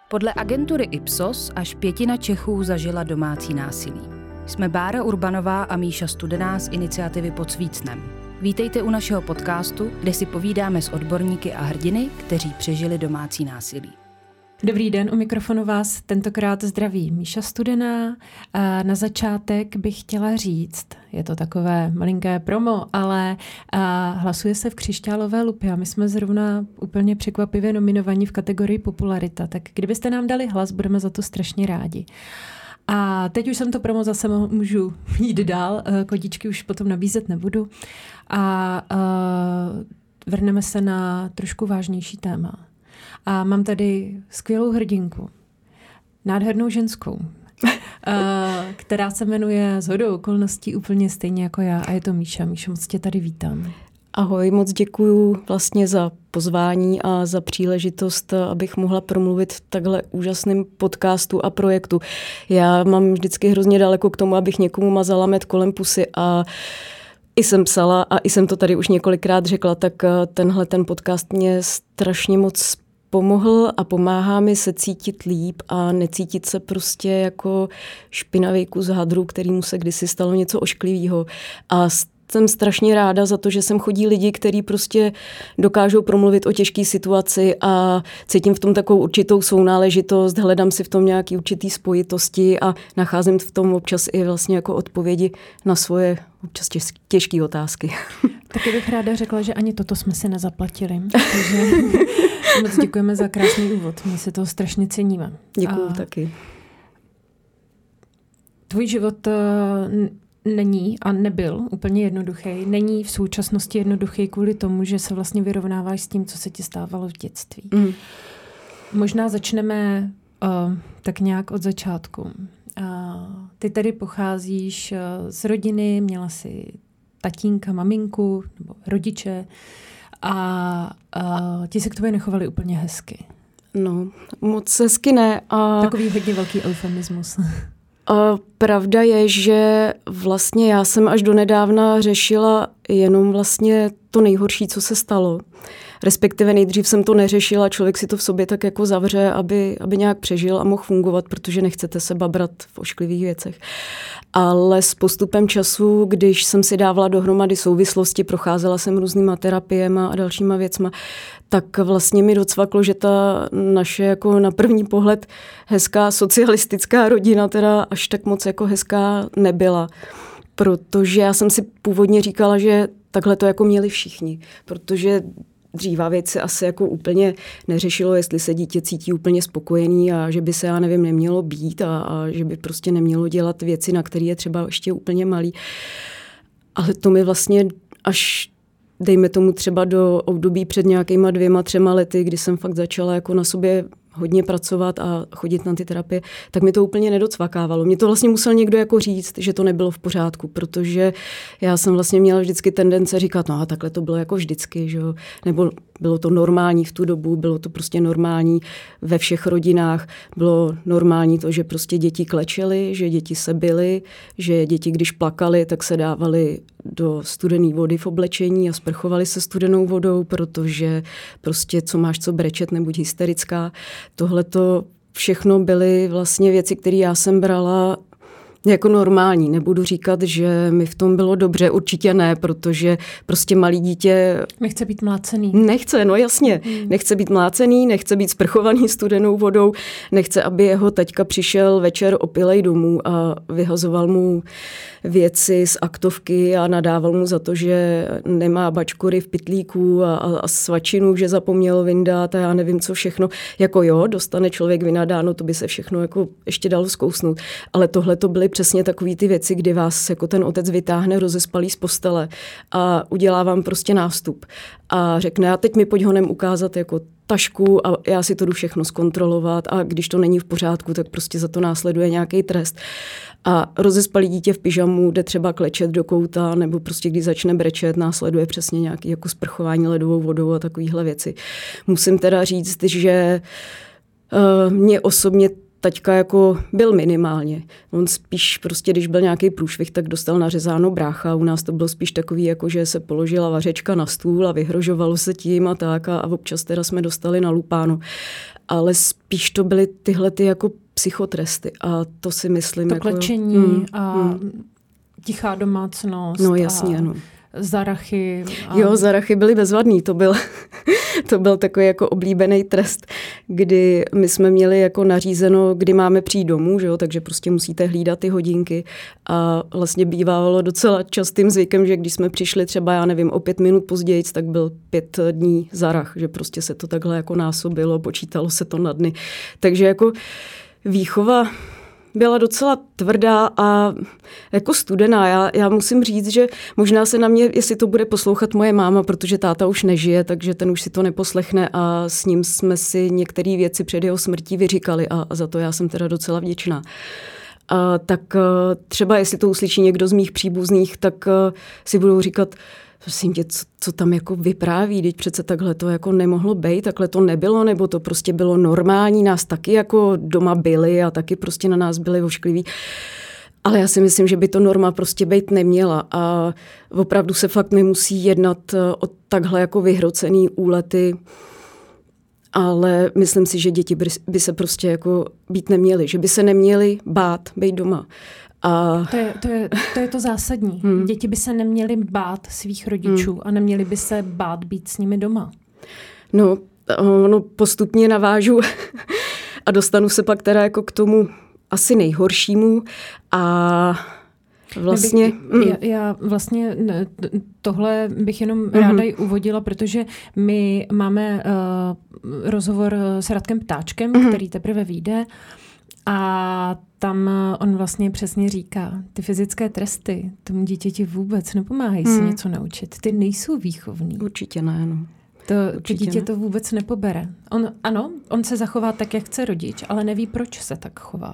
Podle agentury Ipsos až 1/5 Čechů zažila domácí násilí. Jsme Bára Urbanová a Míša Studená z iniciativy Pod svícnem. Vítejte u našeho podcastu, kde si povídáme s odborníky a hrdiny, kteří přežili domácí násilí. Dobrý den, u mikrofonu vás tentokrát zdraví Míša Studená. Na začátek bych chtěla říct, je to takové malinké promo, ale hlasuje se v Křišťálové lupě a my jsme zrovna úplně překvapivě nominovaní v kategorii popularita, tak kdybyste nám dali hlas, budeme za to strašně rádi. A teď už jsem to promo zase můžu jít dál, kodičky už potom nabízet nebudu. A vrhneme se na trošku vážnější téma. A mám tady skvělou hrdinku, nádhernou ženskou, která se jmenuje shodou okolností úplně stejně jako já a je to Míša. Míšo, moc tě tady vítám. Ahoj, moc děkuju vlastně za pozvání a za příležitost, abych mohla promluvit v takhle úžasném podcastu a projektu. Já mám vždycky hrozně daleko k tomu, abych někomu mazala med kolem pusy a i jsem psala a i jsem to tady už několikrát řekla, tak ten podcast mě strašně moc pomohl a pomáhá mi se cítit líp a necítit se prostě jako špinavý kus hadru, kterýmu se kdysi stalo něco ošklivého. A jsem strašně ráda za to, že sem chodí lidi, kteří prostě dokážou promluvit o těžké situaci a cítím v tom takovou určitou sounáležitost, hledám si v tom nějaký určitý spojitosti a nacházím v tom občas i vlastně jako odpovědi na svoje občas těžké otázky. Taky bych ráda řekla, že ani toto jsme si nezaplatili. Takže moc děkujeme za krásný úvod. My si toho strašně ceníme. Děkuju taky. Tvůj život není a nebyl úplně jednoduchý. Není v současnosti jednoduchý kvůli tomu, že se vlastně vyrovnáváš s tím, co se ti stávalo v dětství. Možná začneme tak nějak od začátku. Ty tady pocházíš z rodiny, měla jsi tatínka, maminku nebo rodiče a ti se k tobě nechovali úplně hezky. No, moc hezky ne. Takový hodně velký eufemismus. Pravda je, že vlastně já jsem až donedávna řešila jenom vlastně to nejhorší, co se stalo. Respektive nejdřív jsem to neřešila, člověk si to v sobě tak jako zavře, aby nějak přežil a mohl fungovat, protože nechcete se babrat v ošklivých věcech. Ale s postupem času, když jsem si dávala dohromady souvislosti, procházela jsem různýma terapiema a dalšíma věcma, tak vlastně mi docvaklo, že ta naše jako na první pohled hezká socialistická rodina teda až tak moc jako hezká nebyla. Protože já jsem si původně říkala, že takhle to jako měli všichni, protože dříva věci asi jako úplně neřešilo, jestli se dítě cítí úplně spokojený a že by se, já nevím, nemělo být a že by prostě nemělo dělat věci, na které je třeba ještě úplně malý. Ale to mi vlastně až dejme tomu třeba do období před nějakýma 2-3 lety, kdy jsem fakt začala jako na sobě hodně pracovat a chodit na ty terapie, tak mi to úplně nedocvakávalo. Mě to vlastně musel někdo jako říct, že to nebylo v pořádku, protože já jsem vlastně měla vždycky tendence říkat, no a takhle to bylo jako vždycky, že jo? Nebo bylo to normální v tu dobu, bylo to prostě normální ve všech rodinách, bylo normální to, že prostě děti klečely, že děti se bily, že děti, když plakaly, tak se dávaly do studené vody v oblečení a sprchovali se studenou vodou, protože prostě co máš co brečet, nebuď hysterická. Tohle to všechno byly vlastně věci, které já jsem brala jako normální. Nebudu říkat, že mi v tom bylo dobře, určitě ne, protože prostě malý dítě nechce být mlácený. Nechce, no jasně. Nechce být mlácený, nechce být sprchovaný studenou vodou, nechce, aby jeho taťka přišel večer opilej domů a vyhazoval mu věci z aktovky a nadával mu za to, že nemá bačkory v pytlíku a svačinu, že zapomněl vyndat a já nevím co všechno. Jako jo, dostane člověk vynadáno, to by se všechno jako ještě dalo zkousnout. Ale tohle to byly přesně takový ty věci, kdy vás jako ten otec vytáhne rozespalý z postele a udělá vám prostě nástup. A řekne, a teď mi pojď honem ukázat jako tašku a já si to jdu všechno zkontrolovat a když to není v pořádku, tak prostě za to následuje nějaký trest. A rozespalý dítě v pyžamu jde třeba klečet do kouta nebo prostě když začne brečet, následuje přesně nějaký jako sprchování ledovou vodou a takovýhle věci. Musím teda říct, že mě osobně taťka jako byl minimálně. On spíš prostě, když byl nějaký průšvih, tak dostal nařezáno brácha. U nás to bylo spíš takový, jako že se položila vařečka na stůl a vyhrožovalo se tím a tak a občas teda jsme dostali na lupánu. Ale spíš to byly tyhle ty jako psychotresty a to si myslím to jako... klečení a tichá domácnost. No jasně, no. Zarachy. Jo, zarachy byly bezvadný, to byl takový jako oblíbený trest, kdy my jsme měli jako nařízeno, kdy máme přijít domů, že jo, takže prostě musíte hlídat ty hodinky a vlastně bývalo docela častým zvykem, že když jsme přišli třeba, já nevím, o 5 minut později, tak byl 5 dní zarach, že prostě se to takhle jako násobilo, počítalo se to na dny. Takže jako výchova byla docela tvrdá a jako studená. Já musím říct, že možná se na mě, jestli to bude poslouchat moje máma, protože táta už nežije, takže ten už si to neposlechne a s ním jsme si některé věci před jeho smrtí vyříkali a za to já jsem teda docela vděčná. Tak třeba jestli to uslyší někdo z mých příbuzných, tak si budou říkat, prosím tě, co tam jako vypráví, teď přece takhle to jako nemohlo být, takhle to nebylo, nebo to prostě bylo normální, nás taky jako doma byli a taky prostě na nás byli oškliví. Ale já si myslím, že by to norma prostě být neměla a opravdu se fakt nemusí jednat o takhle jako vyhrocený úlety, ale myslím si, že děti by se prostě jako být neměly, že by se neměly bát být doma. A... To je to zásadní. Děti by se neměly bát svých rodičů a neměly by se bát být s nimi doma. No, postupně navážu a dostanu se pak teda jako k tomu asi nejhoršímu a vlastně... Já vlastně tohle bych jenom ráda i uvodila, protože my máme rozhovor s Radkem Ptáčkem, který teprve vyjde. A tam on vlastně přesně říká, ty fyzické tresty tomu dítěti vůbec nepomáhají si něco naučit. Ty nejsou výchovný. Určitě ne, no. To dítě to vůbec nepobere. On se zachová tak, jak chce rodič, ale neví, proč se tak chová.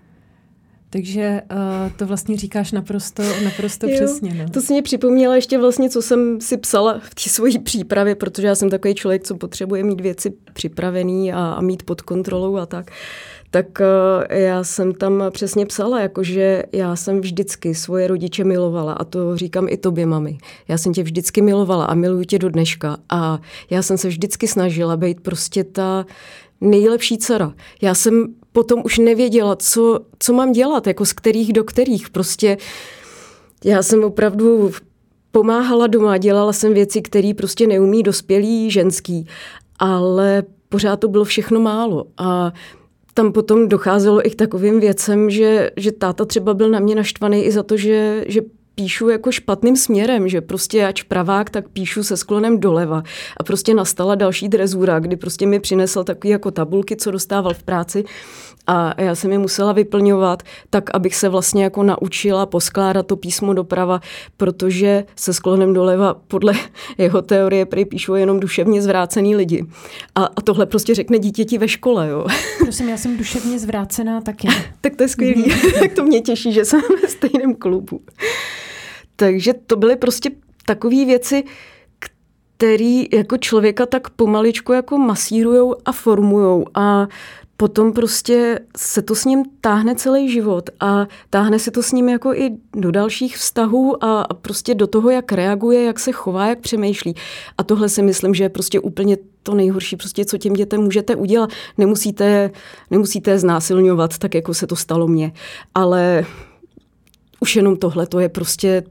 Takže to vlastně říkáš naprosto přesně. No. To si mě připomněla ještě vlastně, co jsem si psala v té svojí přípravě, protože já jsem takový člověk, co potřebuje mít věci připravený a mít pod kontrolou a tak. Tak já jsem tam přesně psala, jakože já jsem vždycky svoje rodiče milovala a to říkám i tobě, mami. Já jsem tě vždycky milovala a miluju tě do dneška a já jsem se vždycky snažila být prostě ta nejlepší dcera. Já jsem potom už nevěděla, co mám dělat, jako z kterých do kterých. Prostě já jsem opravdu pomáhala doma, dělala jsem věci, které prostě neumí dospělý ženský, ale pořád to bylo všechno málo a tam docházelo i k takovým věcem, že táta třeba byl na mě naštvaný i za to, že píšu jako špatným směrem, že prostě ač pravák, tak píšu se sklonem doleva. A prostě nastala další drezura, kdy prostě mi přinesl takový jako tabulky, co dostával v práci a já jsem je musela vyplňovat tak, abych se vlastně jako naučila poskládat to písmo doprava, protože se sklonem doleva podle jeho teorie prý píšou jenom duševně zvrácený lidi. A tohle prostě řekne dítěti ve škole, jo. Prosím, já jsem duševně zvrácená taky. Tak to je skvělý. Tak to mě těší, že jsem ve stejném klubu. Takže to byly prostě takové věci, které jako člověka tak pomaličku jako masírujou a formujou a potom prostě se to s ním táhne celý život a táhne se to s ním jako i do dalších vztahů a prostě do toho, jak reaguje, jak se chová, jak přemýšlí. A tohle si myslím, že je prostě úplně to nejhorší, prostě, co těm dětem můžete udělat. Nemusíte znásilňovat, tak jako se to stalo mně. Ale už jenom tohle, to je prostě...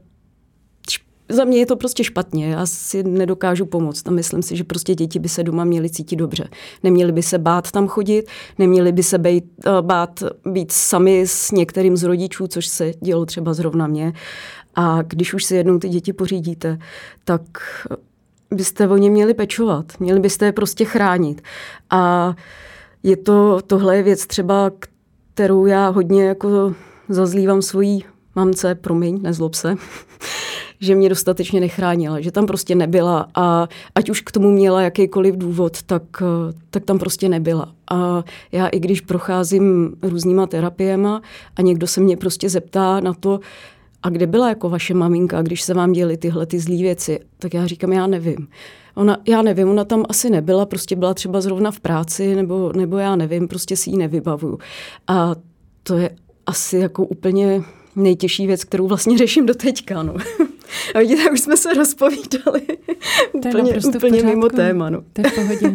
Za mě je to prostě špatně, já si nedokážu pomoct a myslím si, že prostě děti by se doma měly cítit dobře. Neměly by se bát tam chodit, neměly by se bát být sami s některým z rodičů, což se dělo třeba zrovna mě. A když už si jednou ty děti pořídíte, tak byste o ně měli pečovat, měli byste je prostě chránit. A tohle je věc třeba, kterou já hodně jako zazlívám svojí mamce, promiň, nezlob se, že mě dostatečně nechránila, že tam prostě nebyla a ať už k tomu měla jakýkoliv důvod, tak tam prostě nebyla. A já i když procházím různýma terapiema a někdo se mě prostě zeptá na to, a kde byla jako vaše maminka, když se vám děly tyhle ty zlý věci? Tak já říkám, já nevím. Ona tam asi nebyla, prostě byla třeba zrovna v práci, nebo já nevím, prostě si ji nevybavuju. A to je asi jako úplně nejtěžší věc, kterou vlastně řeším do teďka, no. A vidíte, už jsme se rozpovídali úplně mimo téma, no. To je v pohodě.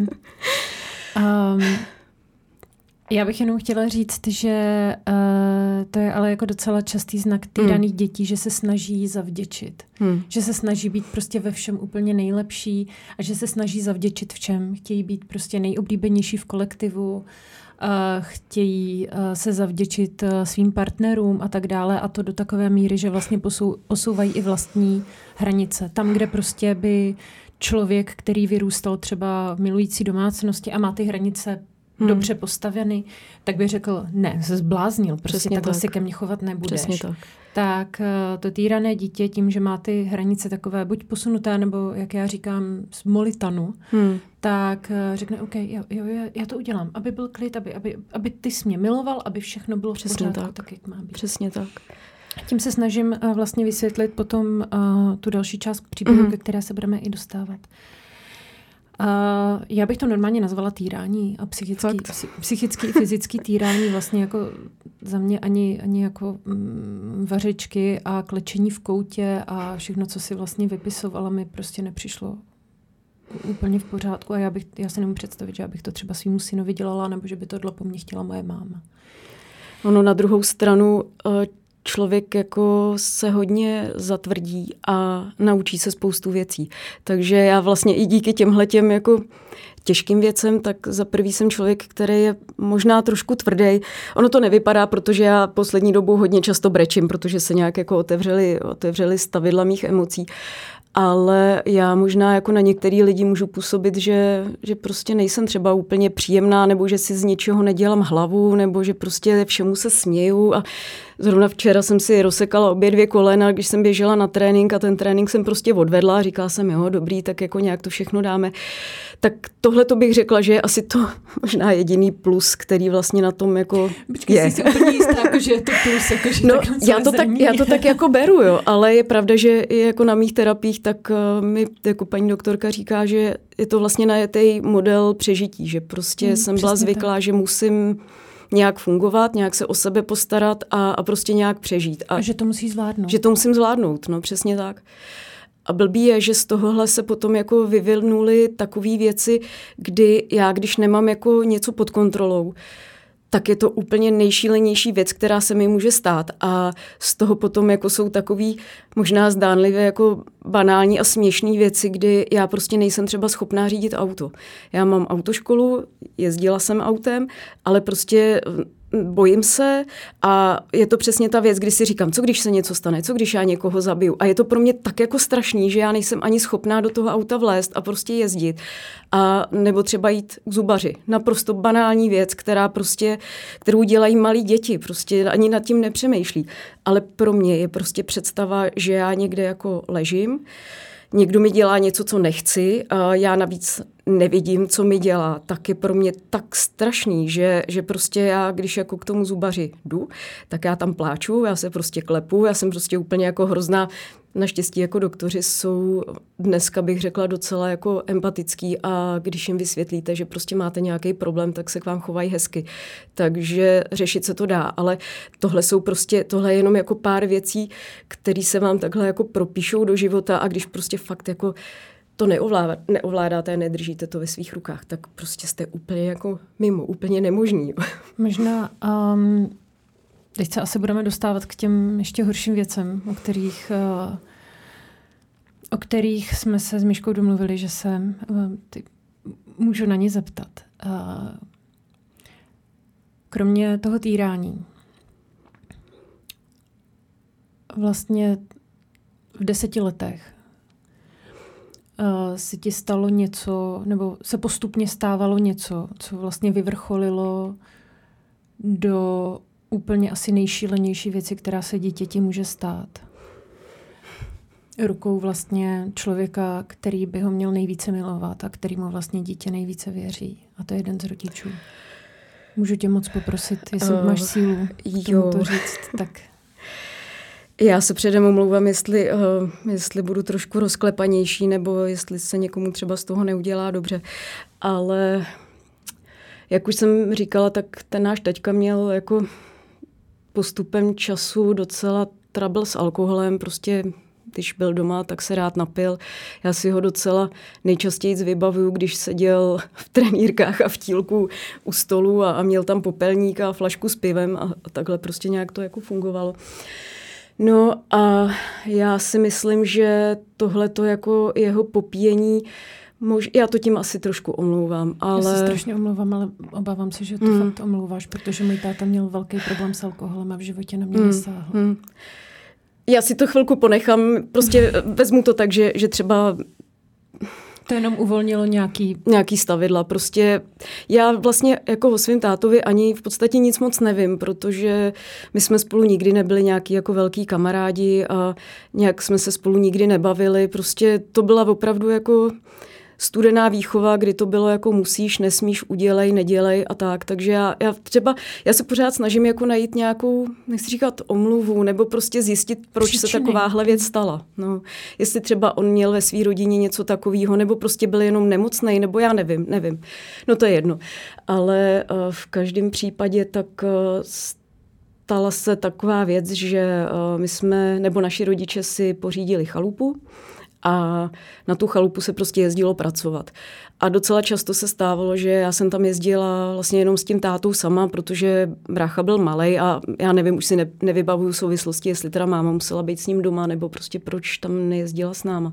Já bych jenom chtěla říct, že to je ale jako docela častý znak týraných dětí, že se snaží zavděčit. Že se snaží být prostě ve všem úplně nejlepší a že se snaží zavděčit v čem. Chtějí být prostě nejoblíbenější v kolektivu, chtějí se zavděčit svým partnerům a tak dále a to do takové míry, že vlastně posouvají i vlastní hranice. Tam, kde prostě by člověk, který vyrůstal třeba v milující domácnosti a má ty hranice dobře postaveny, tak by řekl, ne, se zbláznil, prostě takhle si ke mně chovat nebudeš. Přesně tak. Tak to týrané dítě tím, že má ty hranice takové buď posunuté, nebo jak já říkám, z molitanu, tak řekne, OK, jo, já to udělám, aby byl klid, aby ty jsi mě miloval, aby všechno bylo v pořádku, tak jak má být. Přesně tak. Tím se snažím vlastně vysvětlit potom tu další část příběhu, ke které se budeme i dostávat. Já bych to normálně nazvala týrání a psychický i fyzický týrání vlastně jako za mě ani jako vařičky a klečení v koutě a všechno, co si vlastně vypisovala, mi prostě nepřišlo úplně v pořádku a já si nemůžu představit, že já bych to třeba svýmu synovi dělala nebo že by tohle po mně chtěla moje máma. Ono na druhou stranu člověk jako se hodně zatvrdí a naučí se spoustu věcí. Takže já vlastně i díky těmhletěm jako těžkým věcem, tak za prvý jsem člověk, který je možná trošku tvrdý. Ono to nevypadá, protože já poslední dobou hodně často brečím, protože se nějak jako otevřely stavidla mých emocí. Ale já možná jako na některý lidi můžu působit, že prostě nejsem třeba úplně příjemná, nebo že si z ničeho nedělám hlavu, nebo že prostě všemu se směju. A zrovna včera jsem si rozsekala obě 2 kolena, když jsem běžela na trénink a ten trénink jsem prostě odvedla a říkala jsem, jo, dobrý, tak jako nějak to všechno dáme. Tak tohle to bych řekla, že je asi to možná jediný plus, který vlastně na tom jako je. Jsi úplně jistá, jako, že je to plus, jako, že no, já to tak jako beru, jo, ale je pravda, že i jako na mých terapiích, tak mi jako paní doktorka říká, že je to vlastně najetej model přežití, že prostě jsem byla zvyklá, že musím nějak fungovat, nějak se o sebe postarat a prostě nějak přežít. A že to musí zvládnout. Že to musím zvládnout, no přesně tak. A blbý je, že z tohohle se potom jako vyvinuly takové věci, kdy já, když nemám jako něco pod kontrolou, tak je to úplně nejšílenější věc, která se mi může stát. A z toho potom jako jsou takový možná zdánlivě jako banální a směšný věci, kdy já prostě nejsem třeba schopná řídit auto. Já mám autoškolu, jezdila jsem autem, ale prostě bojím se a je to přesně ta věc, kdy si říkám, co když se něco stane, co když já někoho zabiju. A je to pro mě tak jako strašný, že já nejsem ani schopná do toho auta vlézt a prostě jezdit. A nebo třeba jít k zubaři. Naprosto banální věc, kterou dělají malí děti, prostě ani nad tím nepřemýšlí. Ale pro mě je prostě představa, že já někde jako ležím, někdo mi dělá něco, co nechci, a já navíc nevidím, co mi dělá, tak je pro mě tak strašný, že prostě já, když jako k tomu zubaři jdu, tak já tam pláču, já se prostě klepu, já jsem prostě úplně jako hrozná. Naštěstí jako doktoři jsou dneska, bych řekla, docela jako empatický a když jim vysvětlíte, že prostě máte nějaký problém, tak se k vám chovají hezky. Takže řešit se to dá, ale tohle je jenom jako pár věcí, které se vám takhle jako propíšou do života a když prostě fakt jako to neovládáte, nedržíte to ve svých rukách, tak prostě jste úplně jako mimo, úplně nemožný. Možná teď se asi budeme dostávat k těm ještě horším věcem, o kterých jsme se s Myškou domluvili, že se můžu na ně zeptat. Kromě toho týrání, vlastně v 10 letech se ti stalo něco, nebo se postupně stávalo něco, co vlastně vyvrcholilo do úplně asi nejšílenější věci, která se dítěti může stát. Rukou vlastně člověka, který by ho měl nejvíce milovat a který mu vlastně dítě nejvíce věří. A to je jeden z rodičů. Můžu tě moc poprosit, jestli máš sílu k tomu to říct, tak... Já se předem omlouvám, jestli budu trošku rozklepanější, nebo jestli se někomu třeba z toho neudělá dobře. Ale jak už jsem říkala, tak ten náš taťka měl jako postupem času docela trouble s alkoholem, prostě když byl doma, tak se rád napil. Já si ho docela nejčastěji vybavuju, když seděl v trenýrkách a v tílku u stolu a měl tam popelník a flašku s pivem a takhle prostě nějak to jako fungovalo. No a já si myslím, že tohleto jako jeho popíjení, já to tím asi trošku omlouvám, ale... Já se strašně omlouvám, ale obávám se, že to fakt omlouváš, protože můj táta měl velký problém s alkoholem a v životě na mě nesáhl. Já si to chvilku ponechám, prostě vezmu to tak, že třeba... To jenom uvolnilo nějaký stavidla. Prostě já vlastně jako o svým tátovi ani v podstatě nic moc nevím, protože my jsme spolu nikdy nebyli nějaký jako velký kamarádi a nějak jsme se spolu nikdy nebavili. Prostě to byla opravdu jako studená výchova, kdy to bylo jako musíš, nesmíš, udělej, nedělej a tak. Takže já se pořád snažím jako najít nějakou, nechci říkat omluvu, nebo prostě zjistit, proč příčiny se takováhle věc stala. No, jestli třeba on měl ve své rodině něco takového, nebo prostě byl jenom nemocnej, nebo já nevím. No to je jedno. Ale v každém případě tak stala se taková věc, že my jsme, nebo naši rodiče si pořídili chalupu, a na tu chalupu se prostě jezdilo pracovat. A docela často se stávalo, že já jsem tam jezdila vlastně jenom s tím tátou sama, protože brácha byl malej a já nevím, už si nevybavuju souvislosti, jestli teda máma musela být s ním doma, nebo prostě proč tam nejezdila s náma.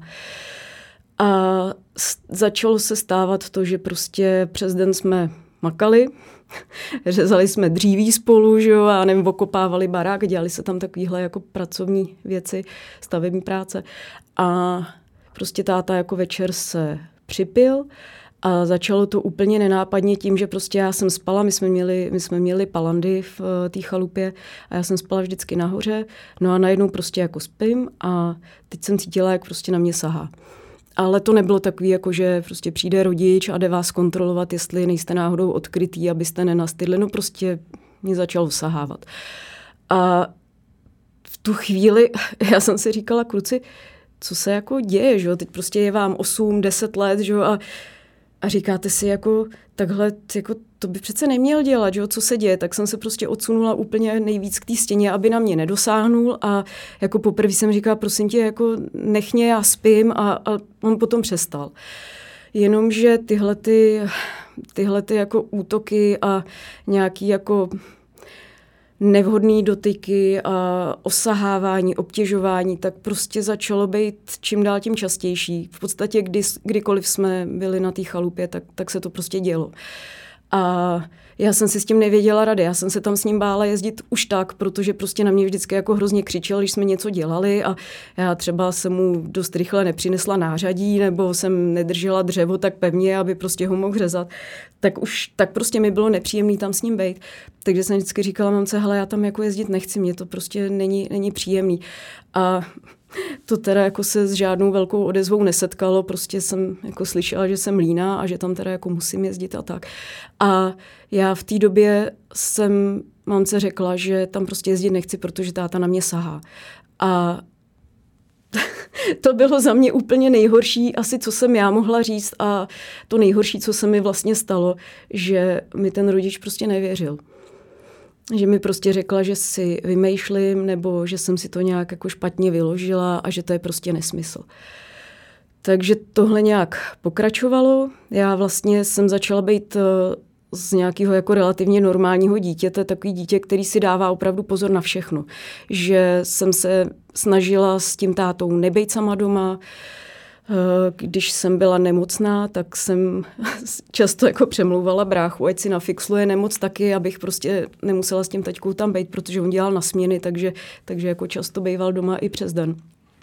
A začalo se stávat to, že prostě přes den jsme makali, řezali jsme dříví spolu, že jo, a nevím, okopávali barák, dělali se tam takovýhle jako pracovní věci, stavební práce. A prostě táta jako večer se připil a začalo to úplně nenápadně tím, že prostě já jsem spala, my jsme měli palandy v té chalupě a já jsem spala vždycky nahoře, no a najednou prostě jako spím a teď jsem cítila, jak prostě na mě sahá. Ale to nebylo takový, jako že prostě přijde rodič a jde vás kontrolovat, jestli nejste náhodou odkrytý, abyste nenastydli. No prostě mě začalo sahávat. A v tu chvíli já jsem si říkala, kluci, co se jako děje, že jo? Teď prostě je vám 8-10 let, že jo? A říkáte si jako takhle, jako to by přece neměl dělat, že jo? Co se děje? Tak jsem se prostě odsunula úplně nejvíc k té stěně, aby na mě nedosáhnul a jako poprvé jsem říkala, prosím tě, jako nech mě, já spím a on potom přestal. Jenomže tyhle jako útoky a nějaký jako nevhodný dotyky a osahávání, obtěžování, tak prostě začalo být čím dál tím častější. V podstatě kdykoliv jsme byli na té chalupě, tak se to prostě dělo. A já jsem si s tím nevěděla rady. Já jsem se tam s ním bála jezdit už tak, protože prostě na mě vždycky jako hrozně křičel, když jsme něco dělali a já třeba jsem mu dost rychle nepřinesla nářadí nebo jsem nedržela dřevo tak pevně, aby prostě ho mohl řezat. Tak prostě mi bylo nepříjemný tam s ním být. Takže jsem vždycky říkala mamce, hele, já tam jako jezdit nechci, mě to prostě není příjemný. A to teda jako se s žádnou velkou odezvou nesetkalo, prostě jsem jako slyšela, že jsem líná a že tam teda jako musím jezdit a tak. A já v té době jsem mamce řekla, že tam prostě jezdit nechci, protože táta na mě sahá. A to bylo za mě úplně nejhorší, asi co jsem já mohla říct a to nejhorší, co se mi vlastně stalo, že mi ten rodič prostě nevěřil. Že mi prostě řekla, že si vymýšlím nebo že jsem si to nějak jako špatně vyložila a že to je prostě nesmysl. Takže tohle nějak pokračovalo. Já vlastně jsem začala být z nějakého jako relativně normálního dítěte, takový dítě, který si dává opravdu pozor na všechno. Že jsem se snažila s tím tátou nebejt sama doma. Když jsem byla nemocná, tak jsem často jako přemlouvala bráchu, ať si nafixluje nemoc taky, abych prostě nemusela s tím taťkou tam být, protože on dělal na směny, takže jako často býval doma i přes den.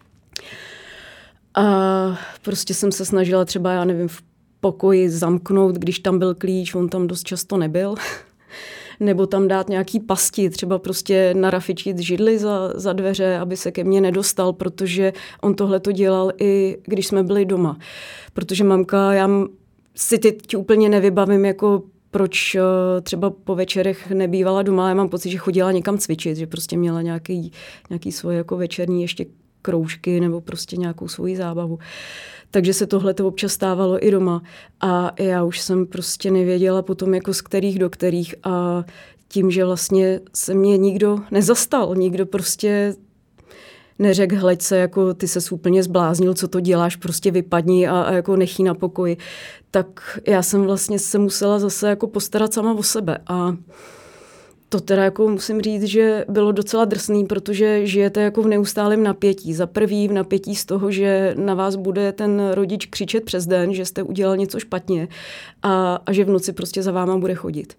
A prostě jsem se snažila třeba, já nevím, v pokoji zamknout, když tam byl klíč, on tam dost často nebyl. Nebo tam dát nějaký pasti, třeba prostě narafičit židli za dveře, aby se ke mně nedostal, protože on tohle to dělal i když jsme byli doma. Protože mamka, já si teď úplně nevybavím, jako proč třeba po večerech nebývala doma. Já mám pocit, že chodila někam cvičit, že prostě měla nějaký svoje jako večerní ještě kroužky nebo prostě nějakou svoji zábavu. Takže se tohle to občas stávalo i doma. A já už jsem prostě nevěděla potom jako z kterých do kterých a tím, že vlastně se mě nikdo nezastal, nikdo prostě neřekl, hleď se, jako ty ses úplně zbláznil, co to děláš, prostě vypadni a jako nechý na pokoji. Tak já jsem vlastně se musela zase jako postarat sama o sebe a to teda jako musím říct, že bylo docela drsný, protože žijete jako v neustálém napětí. Za prvý v napětí z toho, že na vás bude ten rodič křičet přes den, že jste udělal něco špatně a že v noci prostě za váma bude chodit.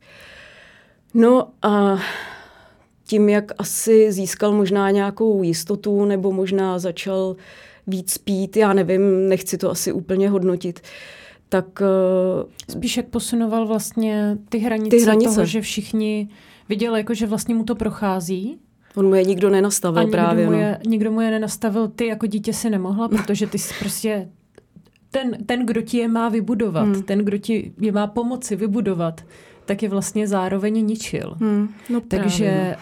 No a tím, jak asi získal možná nějakou jistotu nebo možná začal víc pít, já nevím, nechci to asi úplně hodnotit, tak... Spíš jak posunoval vlastně ty hranice toho, že všichni viděli, jako, že vlastně mu to prochází. On mu je nikdo nenastavil právě. Nikdo mu je nenastavil, ty jako dítě si nemohla, protože ty jsi prostě ten, kdo ti je má vybudovat, ten, kdo ti je má pomoci vybudovat, tak je vlastně zároveň ničil. No takže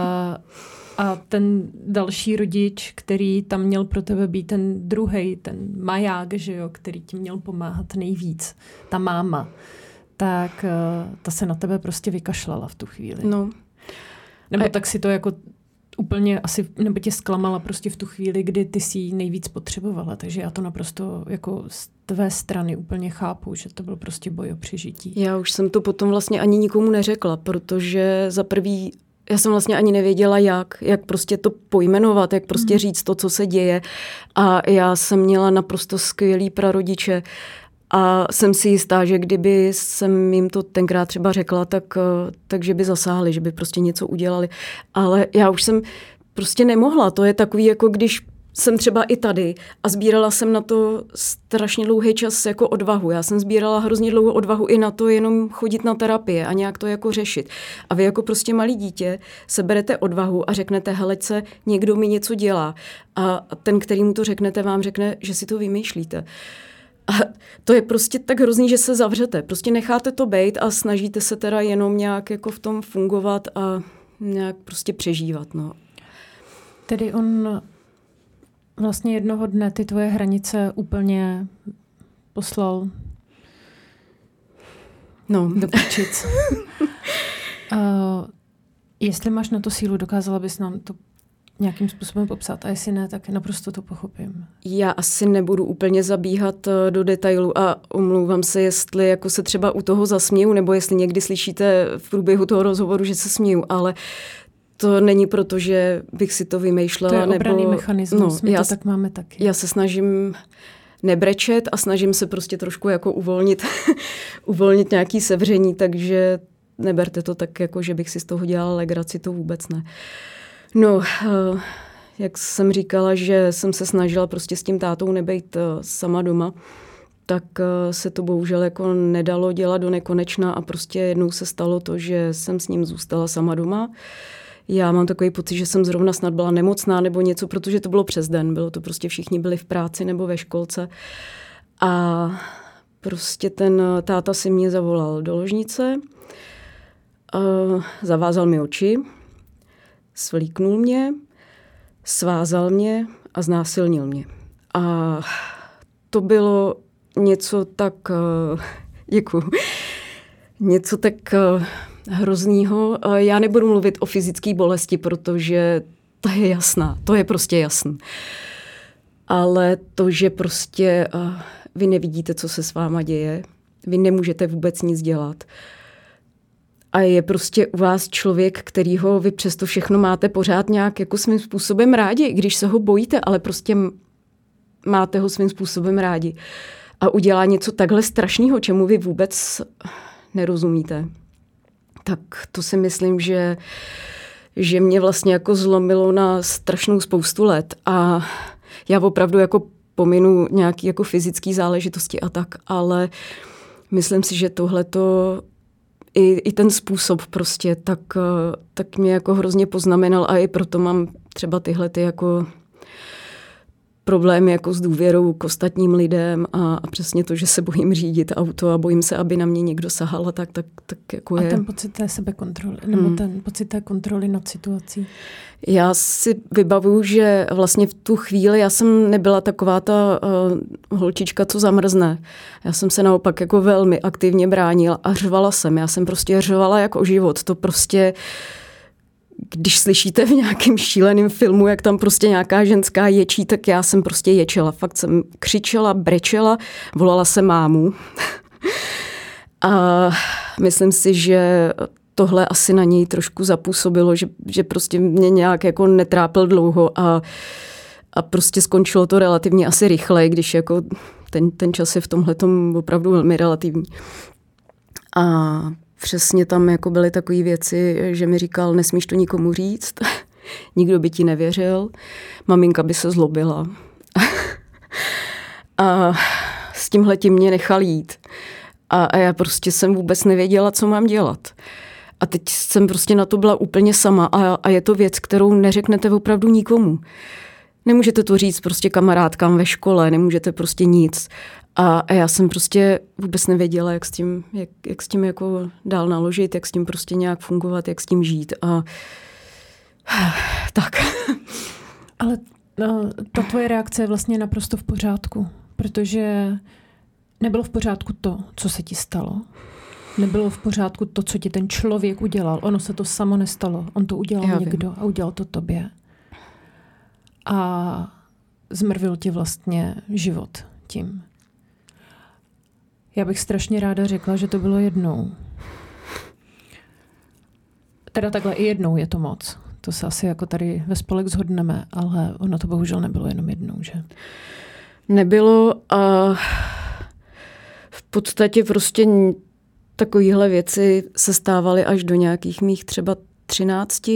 a ten další rodič, který tam měl pro tebe být ten druhej, ten maják, že jo, který ti měl pomáhat nejvíc, ta máma, tak ta se na tebe prostě vykašlala v tu chvíli. No. Nebo tak si to jako úplně asi, nebo tě zklamala prostě v tu chvíli, kdy ty si ji nejvíc potřebovala. Takže já to naprosto jako z tvé strany úplně chápu, že to byl prostě boj o přežití. Já už jsem to potom vlastně ani nikomu neřekla, protože za prvý já jsem vlastně ani nevěděla, jak prostě to pojmenovat, jak prostě říct to, co se děje. A já jsem měla naprosto skvělý prarodiče a jsem si jistá, že kdyby jsem jim to tenkrát třeba řekla, takže by zasáhli, že by prostě něco udělali. Ale já už jsem prostě nemohla. To je takový, jako když jsem třeba i tady a sbírala jsem na to strašně dlouhý čas jako odvahu. Já jsem sbírala hrozně dlouho odvahu i na to jenom chodit na terapie a nějak to jako řešit. A vy jako prostě malý dítě seberete odvahu a řeknete, heleďce, někdo mi něco dělá. A ten, který mu to řeknete, vám řekne, že si to vymýšlíte. A to je prostě tak hrozný, že se zavřete. Prostě necháte to bejt a snažíte se teda jenom nějak jako v tom fungovat a nějak prostě přežívat. No. Tedy on vlastně jednoho dne ty tvoje hranice úplně poslal do píčic. Jestli máš na to sílu, dokázala bys nám to nějakým způsobem popsat a jestli ne, tak naprosto to pochopím. Já asi nebudu úplně zabíhat do detailu a omlouvám se, jestli jako se třeba u toho zasměju, nebo jestli někdy slyšíte v průběhu toho rozhovoru, že se směju, ale to není proto, že bych si to vymýšlela. To je obranný mechanismus, my to tak máme taky. Já se snažím nebrečet a snažím se prostě trošku jako uvolnit nějaký sevření, takže neberte to tak, jako že bych si z toho dělala legraci, to vůbec ne. No, jak jsem říkala, že jsem se snažila prostě s tím tátou nebejt sama doma, tak se to bohužel jako nedalo dělat do nekonečna a prostě jednou se stalo to, že jsem s ním zůstala sama doma. Já mám takový pocit, že jsem zrovna snad byla nemocná nebo něco, protože to bylo přes den. Bylo to prostě všichni byli v práci nebo ve školce. A prostě ten táta si mě zavolal do ložnice, zavázal mi oči, svlíknul mě, svázal mě a znásilnil mě. A to bylo něco tak, děkuju, něco tak hroznýho. Já nebudu mluvit o fyzické bolesti, protože to je jasná, to je prostě jasný. Ale to, že prostě vy nevidíte, co se s váma děje, vy nemůžete vůbec nic dělat. A je prostě u vás člověk, kterýho vy přesto všechno máte pořád nějak jako svým způsobem rádi, když se ho bojíte, ale prostě máte ho svým způsobem rádi. A udělá něco takhle strašného, čemu vy vůbec nerozumíte. Tak to si myslím, že mě vlastně jako zlomilo na strašnou spoustu let. A já opravdu jako pominu nějaké jako fyzické záležitosti a tak, ale myslím si, že tohleto i ten způsob prostě tak mě jako hrozně poznamenal a i proto mám třeba tyhle ty jako problémy jako s důvěrou k ostatním lidem a přesně to, že se bojím řídit auto a bojím se, aby na mě někdo sahal, tak jako je. A ten pocit té sebekontroly, nebo ten pocit té kontroly nad situací? Já si vybavuju, že vlastně v tu chvíli já jsem nebyla taková ta holčička, co zamrzne. Já jsem se naopak jako velmi aktivně bránila a řvala jsem. Já jsem prostě řvala jako o život. To prostě, když slyšíte v nějakém šíleném filmu, jak tam prostě nějaká ženská ječí, tak já jsem prostě ječela. Fakt jsem křičela, brečela, volala jsem mámu. A myslím si, že tohle asi na něj trošku zapůsobilo, že prostě mě nějak jako netrápil dlouho a prostě skončilo to relativně asi rychle, když jako ten čas je v tomhletom opravdu velmi relativní. A přesně tam jako byly takové věci, že mi říkal, nesmíš to nikomu říct, nikdo by ti nevěřil, maminka by se zlobila. A s tímhletím mě nechal jít. A já prostě jsem vůbec nevěděla, co mám dělat. A teď jsem prostě na to byla úplně sama a je to věc, kterou neřeknete opravdu nikomu. Nemůžete to říct prostě kamarádkám ve škole, nemůžete prostě nic. A já jsem prostě vůbec nevěděla, jak s tím jako dál naložit, jak s tím prostě nějak fungovat, jak s tím žít. A tak. Ale ta tvoje reakce je vlastně naprosto v pořádku, protože nebylo v pořádku to, co se ti stalo. Nebylo v pořádku to, co ti ten člověk udělal. Ono se to samo nestalo. On to udělal někdo a udělal to tobě. A zmrvil ti vlastně život tím. Já bych strašně ráda řekla, že to bylo jednou. Teda takhle i jednou je to moc. To se asi jako tady ve spolek shodneme, ale ono to bohužel nebylo jenom jednou, že? Nebylo a v podstatě prostě takovéhle věci se stávaly až do nějakých mých třeba 13.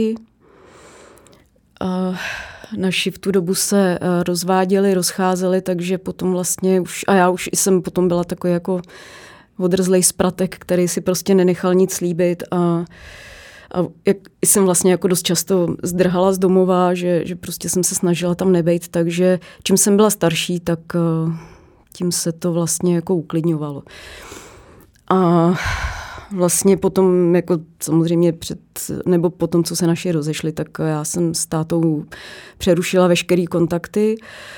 Naši v tu dobu se rozváděli, rozcházeli, takže potom vlastně už, a já už jsem potom byla takový jako odrzlej spratek, který si prostě nenechal nic slíbit a jak jsem vlastně jako dost často zdrhala z domova, že prostě jsem se snažila tam nebejt, takže čím jsem byla starší, tak tím se to vlastně jako uklidňovalo. A vlastně potom, jako samozřejmě nebo potom, co se naši rozešli, tak já jsem s tátou přerušila veškerý kontakty.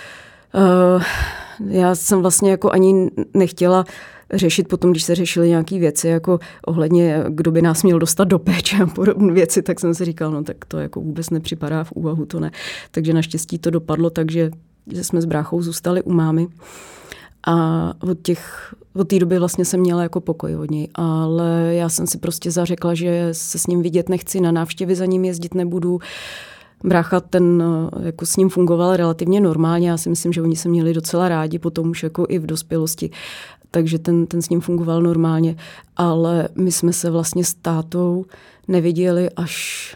Já jsem vlastně jako ani nechtěla řešit potom, když se řešily nějaké věci, jako ohledně, kdo by nás měl dostat do péče a podobné věci, tak jsem si říkala, no tak to jako vůbec nepřipadá v úvahu, to ne. Takže naštěstí to dopadlo, takže jsme s bráchou zůstali u mámy. A od té doby vlastně jsem měla jako pokoj od něj, ale já jsem si prostě zařekla, že se s ním vidět nechci, na návštěvy za ním jezdit nebudu. Brácha ten jako s ním fungoval relativně normálně, já si myslím, že oni se měli docela rádi, potom už jako i v dospělosti, takže ten s ním fungoval normálně, ale my jsme se vlastně s tátou neviděli až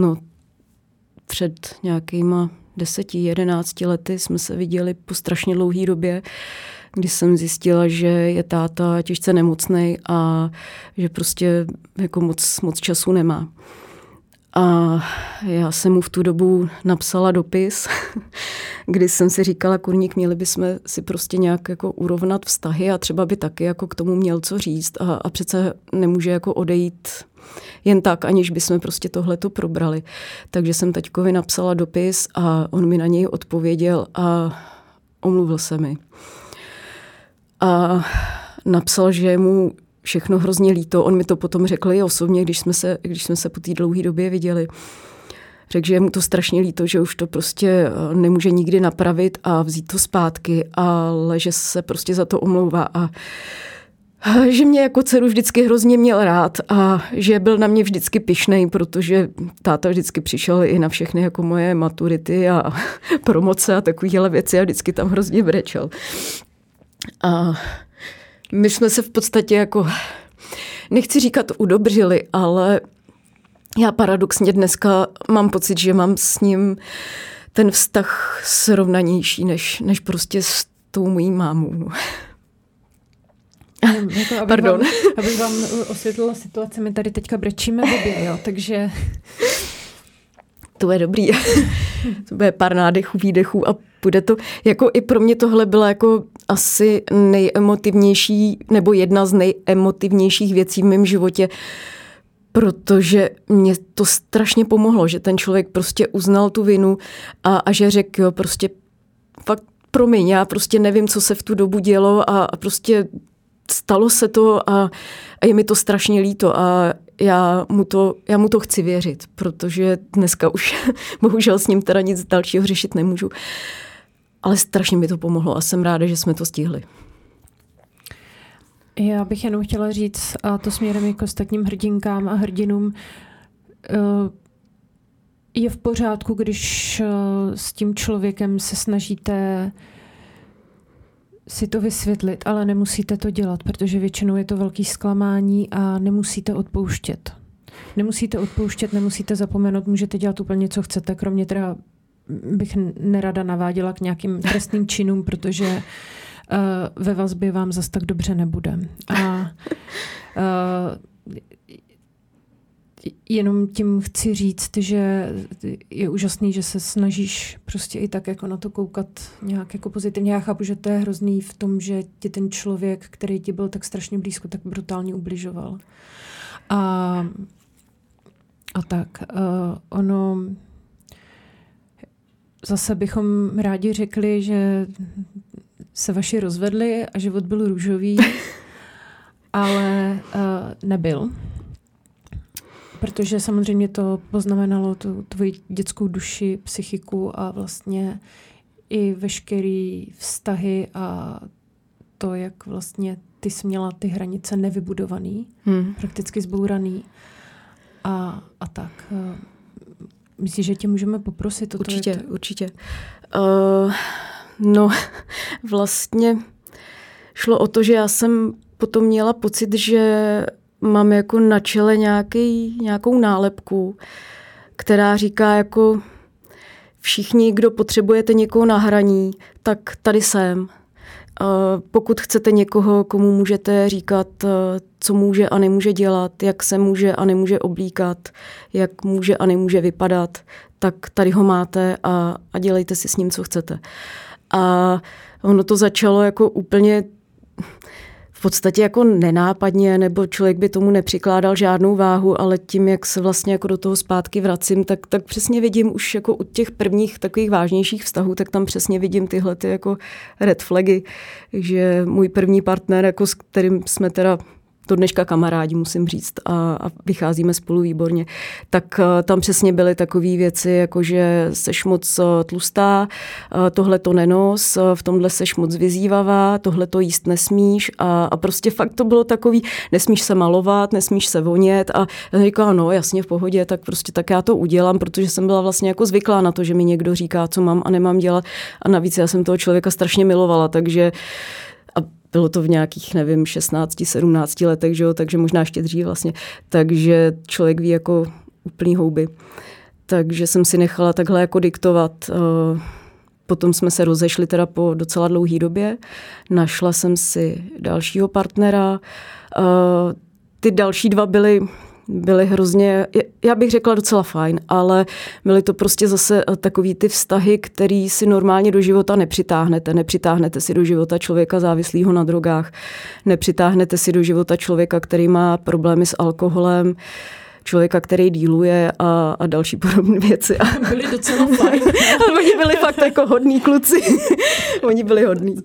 před nějakýma 10-11 lety jsme se viděli po strašně dlouhé době, kdy jsem zjistila, že je táta těžce nemocnej a že prostě jako moc času nemá. A já jsem mu v tu dobu napsala dopis, kdy jsem si říkala, kurník, měli bychom si prostě nějak jako urovnat vztahy a třeba by taky jako k tomu měl co říct a přece nemůže jako odejít jen tak, aniž bychom prostě tohleto probrali. Takže jsem taťkovi napsala dopis a on mi na něj odpověděl a omluvil se mi. A napsal, že je mu všechno hrozně líto. On mi to potom řekl i osobně, když jsme se po té dlouhé době viděli. Řekl, že je mu to strašně líto, že už to prostě nemůže nikdy napravit a vzít to zpátky, ale že se prostě za to omlouvá a že mě jako dceru vždycky hrozně měl rád a že byl na mě vždycky pyšnej, protože táta vždycky přišel i na všechny jako moje maturity a promoce a takovéhle věci a vždycky tam hrozně brečel. A my jsme se v podstatě jako, nechci říkat udobřili, ale já paradoxně dneska mám pocit, že mám s ním ten vztah srovnanější než prostě s tou mojí mámou. Jako, Pardon. Abych vám osvětlila situaci, my tady teďka brečíme v obě, jo, takže... To je dobrý. to bude pár nádechů, výdechů a bude to, jako i pro mě tohle byla jako asi nejemotivnější, nebo jedna z nejemotivnějších věcí v mém životě, protože mě to strašně pomohlo, že ten člověk prostě uznal tu vinu a že řekl, jo, prostě fakt promiň, já prostě nevím, co se v tu dobu dělo a prostě stalo se to a je mi to strašně líto a já mu to chci věřit, protože dneska už bohužel s ním teda nic dalšího řešit nemůžu. Ale strašně mi to pomohlo a jsem ráda, že jsme to stihli. Já bych jenom chtěla říct, a to směrem k ostatním hrdinkám a hrdinům, je v pořádku, když s tím člověkem se snažíte si to vysvětlit, ale nemusíte to dělat, protože většinou je to velký zklamání a nemusíte odpouštět. Nemusíte zapomenout, můžete dělat úplně, co chcete, kromě teda bych nerada naváděla k nějakým trestným činům, protože ve vazbě vám zas tak dobře nebude. A jenom tím chci říct, že je úžasný, že se snažíš prostě i tak jako na to koukat nějak jako pozitivně. Já chápu, že to je hrozný v tom, že ti ten člověk, který ti byl tak strašně blízko, tak brutálně ubližoval. A tak. Ono zase bychom rádi řekli, že se vaši rozvedli a život byl růžový, ale nebyl. Protože samozřejmě to poznamenalo tu tvoji dětskou duši, psychiku a vlastně i veškerý vztahy a to, jak vlastně ty jsi měla ty hranice nevybudovaný, prakticky zbouraný a tak. Myslíš, že tě můžeme poprosit o to? Určitě. No, vlastně šlo o to, že já jsem potom měla pocit, že mám jako na čele nějakou nálepku, která říká jako všichni, kdo potřebujete někoho na hraní, tak tady jsem. Pokud chcete někoho, komu můžete říkat, co může a nemůže dělat, jak se může a nemůže oblíkat, jak může a nemůže vypadat, tak tady ho máte a dělejte si s ním, co chcete. A ono to začalo jako úplně v podstatě jako nenápadně, nebo člověk by tomu nepřikládal žádnou váhu, ale tím, jak se vlastně jako do toho zpátky vracím, tak přesně vidím už jako u těch prvních takových vážnějších vztahů, tak tam přesně vidím tyhle ty jako red flagy, že můj první partner, jako s kterým jsme teda do dneška kamarádi, musím říct, a vycházíme spolu výborně, tak tam přesně byly takové věci, jako že seš moc tlustá, tohle to nenos, v tomhle seš moc vyzývavá, tohle to jíst nesmíš a prostě fakt to bylo takový, nesmíš se malovat, nesmíš se vonět a já říkala, no jasně v pohodě, tak já to udělám, protože jsem byla vlastně jako zvyklá na to, že mi někdo říká, co mám a nemám dělat a navíc já jsem toho člověka strašně milovala, takže bylo to v nějakých, nevím, 16, 17 letech, že jo, takže možná ještě dřív vlastně. Takže člověk ví jako úplný houby. Takže jsem si nechala takhle jako diktovat. Potom jsme se rozešli teda po docela dlouhé době. Našla jsem si dalšího partnera. Ty další dva byly hrozně, já bych řekla docela fajn, ale byly to prostě zase takový ty vztahy, který si normálně do života nepřitáhnete. Nepřitáhnete si do života člověka závislého na drogách, nepřitáhnete si do života člověka, který má problémy s alkoholem, člověka, který dealuje a další podobné věci. Byli docela fajn. Oni byli fakt jako hodní kluci. Oni byli hodní.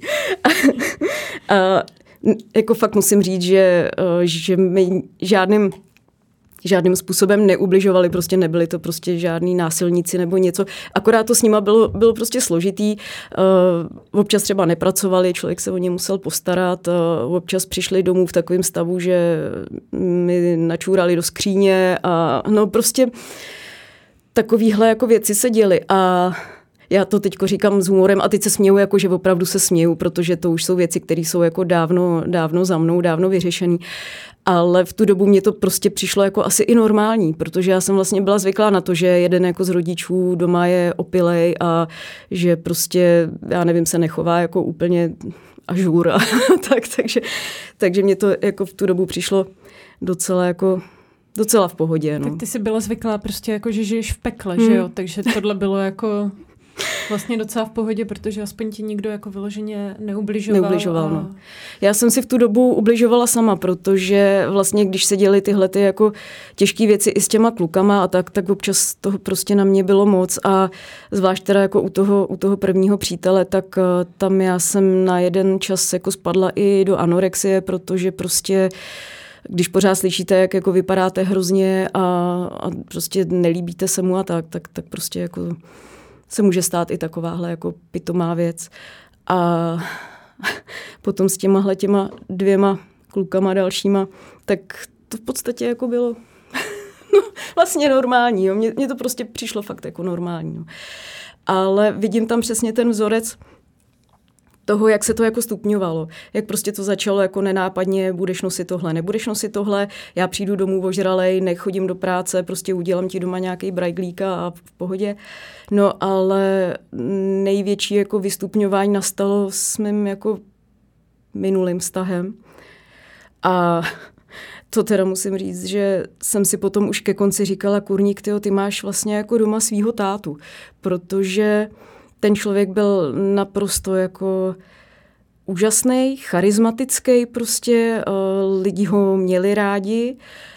Jako fakt musím říct, že mi žádným způsobem neubližovali, prostě nebyli to prostě žádný násilníci nebo něco. Akorát to s nima bylo prostě složitý. Občas třeba nepracovali, člověk se o ně musel postarat. Občas přišli domů v takovém stavu, že mi načůrali do skříně a no prostě takovýhle jako věci se děly a já to teďko říkám s humorem a teď se směju, jako že opravdu se směju, protože to už jsou věci, které jsou jako dávno za mnou, dávno vyřešený. Ale v tu dobu mě to prostě přišlo jako asi i normální, protože já jsem vlastně byla zvyklá na to, že jeden jako z rodičů doma je opilej a že prostě, já nevím, se nechová jako úplně ažur a takže mě to jako v tu dobu přišlo docela jako docela v pohodě. No. Tak ty jsi byla zvyklá prostě jako, že žiješ v pekle, že jo? Takže tohle bylo jako vlastně docela v pohodě, protože aspoň ti nikdo jako vyloženě neubližoval. No. Já jsem si v tu dobu ubližovala sama, protože vlastně když se děly tyhle ty jako těžké věci i s těma klukama a tak občas toho prostě na mě bylo moc a zvlášť teda jako u toho prvního přítele, tak tam já jsem na jeden čas jako spadla i do anorexie, protože prostě když pořád slyšíte, jak jako vypadáte hrozně a prostě nelíbíte se mu a tak prostě jako se může stát i takováhle jako pitomá věc. A potom s těma 2 klukama dalšíma, tak to v podstatě jako bylo vlastně normální. Jo. Mně to prostě přišlo fakt jako normální. No. Ale vidím tam přesně ten vzorec toho, jak se to jako stupňovalo. Jak prostě to začalo jako nenápadně, budeš nosit tohle, nebudeš nosit tohle, já přijdu domů ožralej, nechodím do práce, prostě udělám ti doma nějaký brajglíka a v pohodě. No ale největší jako vystupňování nastalo s mým jako minulým vztahem. A to teda musím říct, že jsem si potom už ke konci říkala, kurník, ty máš vlastně jako doma svýho tátu, protože ten člověk byl naprosto jako úžasný, charismatický prostě, lidi ho měli rádi,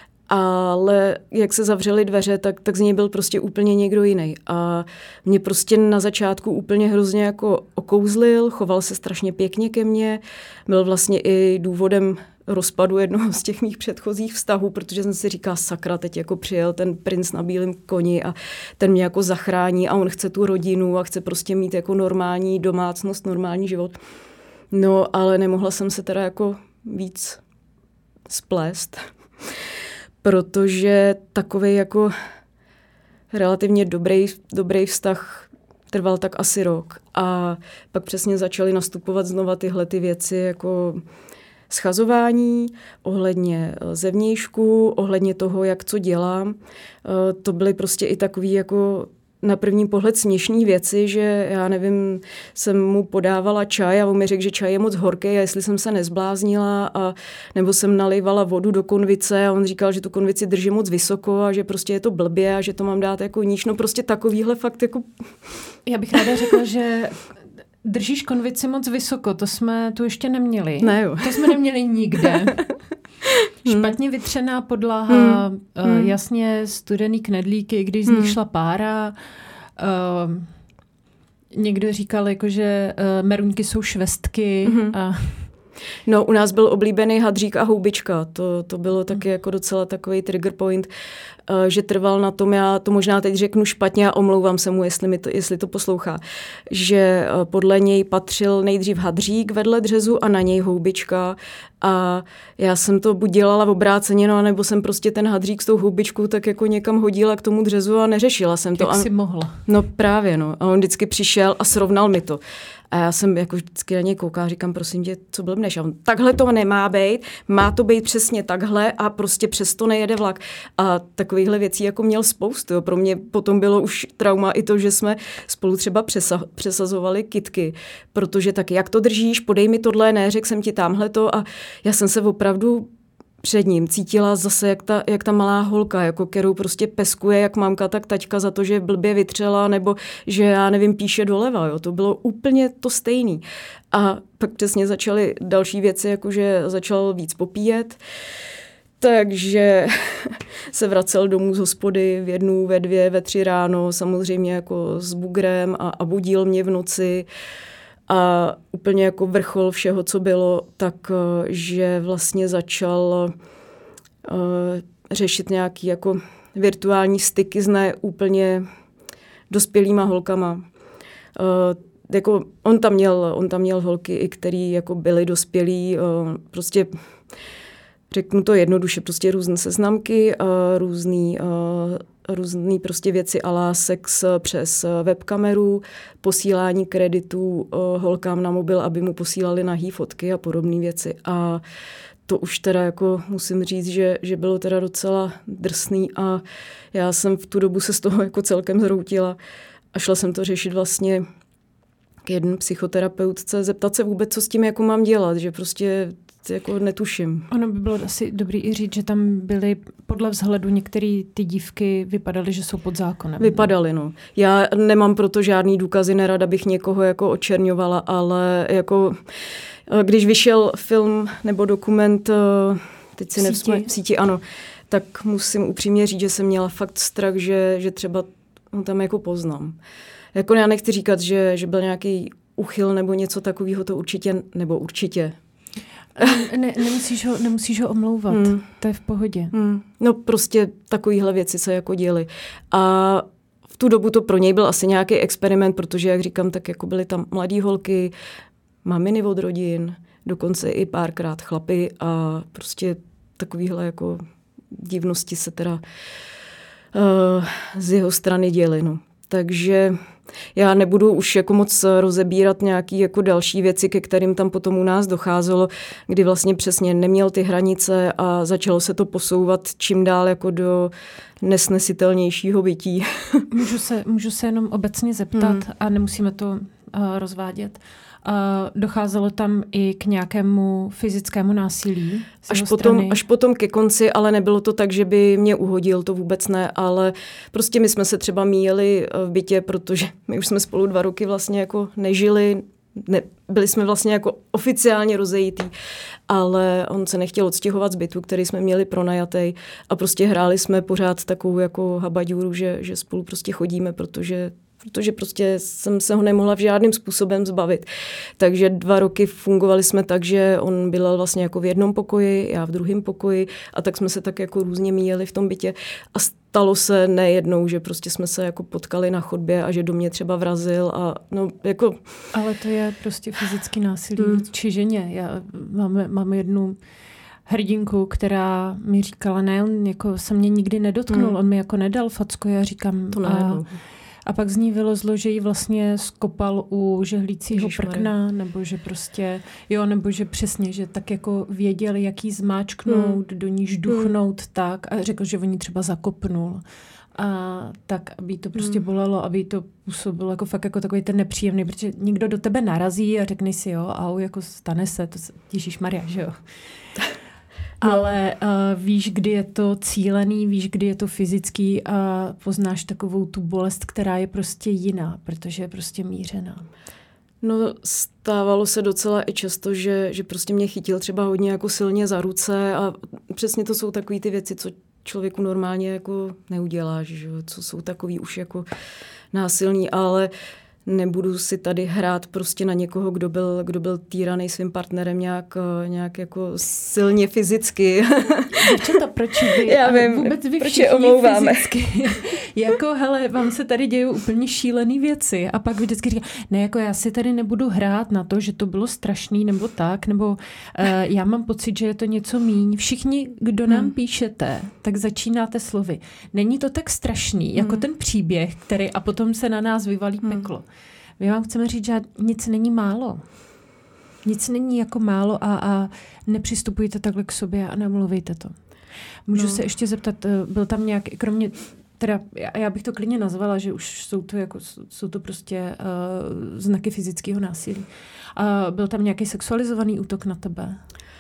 ale jak se zavřely dveře, tak z něj byl prostě úplně někdo jiný. A mě prostě na začátku úplně hrozně jako okouzlil, choval se strašně pěkně ke mně, byl vlastně i důvodem rozpadu jednoho z těch mých předchozích vztahů, protože jsem si říkala, sakra, teď jako přijel ten princ na bílém koni a ten mě jako zachrání a on chce tu rodinu a chce prostě mít jako normální domácnost, normální život. No, ale nemohla jsem se teda jako víc splést, protože takovej jako relativně dobrý vztah trval tak asi rok. A pak přesně začaly nastupovat znova tyhle ty věci jako schazování, ohledně zevnějšku, ohledně toho, jak co dělám. To byly prostě i takový jako na první pohled směšný věci, že já nevím, jsem mu podávala čaj a on mi řekl, že čaj je moc horký a jestli jsem se nezbláznila a nebo jsem nalévala vodu do konvice a on říkal, že tu konvici drží moc vysoko a že prostě je to blbě a že to mám dát jako níž. No prostě takovýhle fakt jako... Já bych ráda řekla, že držíš konvici moc vysoko, to jsme tu ještě neměli. Ne, jo. To jsme neměli nikde. Špatně vytřená podlaha, jasně studený knedlíky, když z nich šla pára. Někdo říkal, jako, že meruňky jsou švestky. No, u nás byl oblíbený hadřík a houbička. To bylo taky jako docela takový trigger point, že trval na tom, já to možná teď řeknu špatně a omlouvám se mu, jestli to poslouchá, že podle něj patřil nejdřív hadřík vedle dřezu a na něj houbička a já jsem to buď dělala v obráceně, no, nebo jsem prostě ten hadřík s tou houbičkou tak jako někam hodila k tomu dřezu a neřešila jsem to. Jak jsi mohla? No právě, no. A on vždycky přišel a srovnal mi to. A já jsem jako vždycky na něj koukala a říkám, prosím tě, co blbneš? A on, takhle to nemá být, má to být přesně takhle a prostě přesto nejede vlak. A takovýchhle věcí jako měl spoustu. Jo. Pro mě potom bylo už trauma i to, že jsme spolu třeba přesazovali kytky, protože tak jak to držíš, podej mi tohle, ne, řekl jsem ti tamhleto a já jsem se opravdu před ním cítila zase jak ta malá holka, jako kterou prostě peskuje jak mamka, tak taťka za to, že blbě vytřela nebo že já nevím, píše doleva. Jo. To bylo úplně to stejný. A pak přesně začaly další věci, jakože začal víc popíjet, takže se vracel domů z hospody v 1, ve 2, ve 3 ráno, samozřejmě jako s bugrem a budil mě v noci. A úplně jako vrchol všeho, co bylo, tak že vlastně začal řešit nějaký jako virtuální styky s ne úplně dospělýma holkama. Jako on tam měl holky, i který jako byly dospělí, prostě řeknu to jednoduše, prostě různé seznamky, různý prostě věci ala sex přes webkameru, posílání kreditů holkám na mobil, aby mu posílali nahý fotky a podobné věci. A to už teda jako musím říct, že bylo teda docela drsný a já jsem v tu dobu se z toho jako celkem zhroutila a šla jsem to řešit vlastně k jedné psychoterapeutce, zeptat se vůbec, co s tím jako mám dělat, že prostě jako netuším. Ono by bylo asi dobrý i říct, že tam byly podle vzhledu některé ty dívky vypadaly, že jsou pod zákonem. Vypadaly, no. Já nemám proto žádný důkazy, nerada bych někoho jako očerňovala, ale jako když vyšel film nebo dokument, teď si nevzpomínám, v síti, ano, tak musím upřímně říct, že jsem měla fakt strach, že třeba on tam jako poznám. Jako já nechci říkat, že byl nějaký uchyl nebo něco takového, to určitě. Nemusíš ho omlouvat, to je v pohodě. No prostě takovýhle věci se jako děly. A v tu dobu to pro něj byl asi nějaký experiment, protože, jak říkám, tak jako byly tam mladý holky, maminy od rodin, dokonce i párkrát chlapy a prostě takovýhle jako divnosti se teda z jeho strany děly, no. Takže já nebudu už jako moc rozebírat nějaký jako další věci, ke kterým tam potom u nás docházelo, kdy vlastně přesně neměl ty hranice a začalo se to posouvat čím dál jako do nesnesitelnějšího bytí. Můžu se jenom obecně zeptat a nemusíme to rozvádět. Docházelo tam i k nějakému fyzickému násilí? Až potom ke konci, ale nebylo to tak, že by mě uhodil, to vůbec ne, ale prostě my jsme se třeba míjeli v bytě, protože my už jsme spolu 2 roky vlastně jako nežili, byli jsme vlastně jako oficiálně rozejitý, ale on se nechtěl odstěhovat z bytu, který jsme měli pronajatý a prostě hráli jsme pořád takovou jako habaďůru, že spolu prostě chodíme, protože prostě jsem se ho nemohla v žádným způsobem zbavit. Takže 2 roky fungovali jsme tak, že on bydlel vlastně jako v jednom pokoji, já v druhém pokoji a tak jsme se tak jako různě míjeli v tom bytě a stalo se nejednou, že prostě jsme se jako potkali na chodbě a že do mě třeba vrazil a no jako... Ale to je prostě fyzický násilí či ženě. Já mám jednu hrdinku, která mi říkala, ne, on jako se mě nikdy nedotknul, on mi jako nedal facku, já říkám... To ne, A pak z ní vylezlo, že ji vlastně skopal u žehlícího prkna, nebo že prostě, nebo že přesně, že tak jako věděl, jak jí zmáčknout, do ní žduchnout tak a řekl, že on ji třeba zakopnul. A tak, aby to prostě bolelo, aby to působilo jako fakt jako takový ten nepříjemný, protože někdo do tebe narazí a řekne si, jo, au, jako stane se, to Ježišmarja, že jo. Ale víš, kdy je to cílený, víš, kdy je to fyzický a poznáš takovou tu bolest, která je prostě jiná, protože je prostě mířená. No, stávalo se docela i často, že prostě mě chytil třeba hodně jako silně za ruce a přesně to jsou takový ty věci, co člověku normálně jako neuděláš, že? Co jsou takový už jako násilný, ale nebudu si tady hrát prostě na někoho, kdo byl týraný svým partnerem nějak jako silně fyzicky. Děvčata, proč vy? Já vím, vůbec vy proč je omlouváme. Fyzicky. Jako, hele, vám se tady dějou úplně šílený věci a pak vždycky říká, ne, jako já si tady nebudu hrát na to, že to bylo strašný nebo tak, nebo já mám pocit, že je to něco míň. Všichni, kdo nám píšete, tak začínáte slovy. Není to tak strašný, jako ten příběh, který a potom se na nás vyvalí peklo. My vám chceme říct, že nic není málo. Nic není jako málo a nepřistupujte takhle k sobě a nemluvejte to. Můžu se ještě zeptat, byl tam nějak, kromě, teda já bych to klidně nazvala, že už jsou to prostě znaky fyzického násilí. Byl tam nějaký sexualizovaný útok na tebe?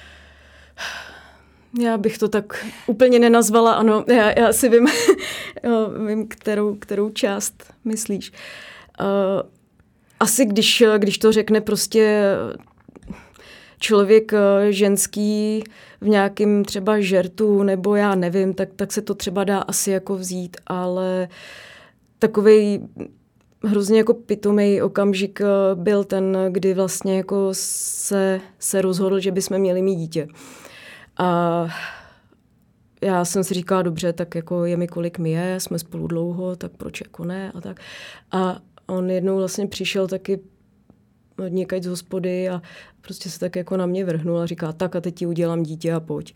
Já bych to tak úplně nenazvala, ano. Já si vím, vím kterou část myslíš. Asi když to řekne prostě člověk ženský v nějakém třeba žertu, nebo já nevím, tak se to třeba dá asi jako vzít, ale takovej hrozně jako pitomej okamžik byl ten, kdy vlastně jako se rozhodl, že bychom měli mít dítě. A já jsem si říkala, dobře, tak jako je mi kolik mi je, jsme spolu dlouho, tak proč jako ne a tak. A on jednou vlastně přišel taky někať z hospody a prostě se tak jako na mě vrhnul a říká, tak a teď ti udělám dítě a pojď.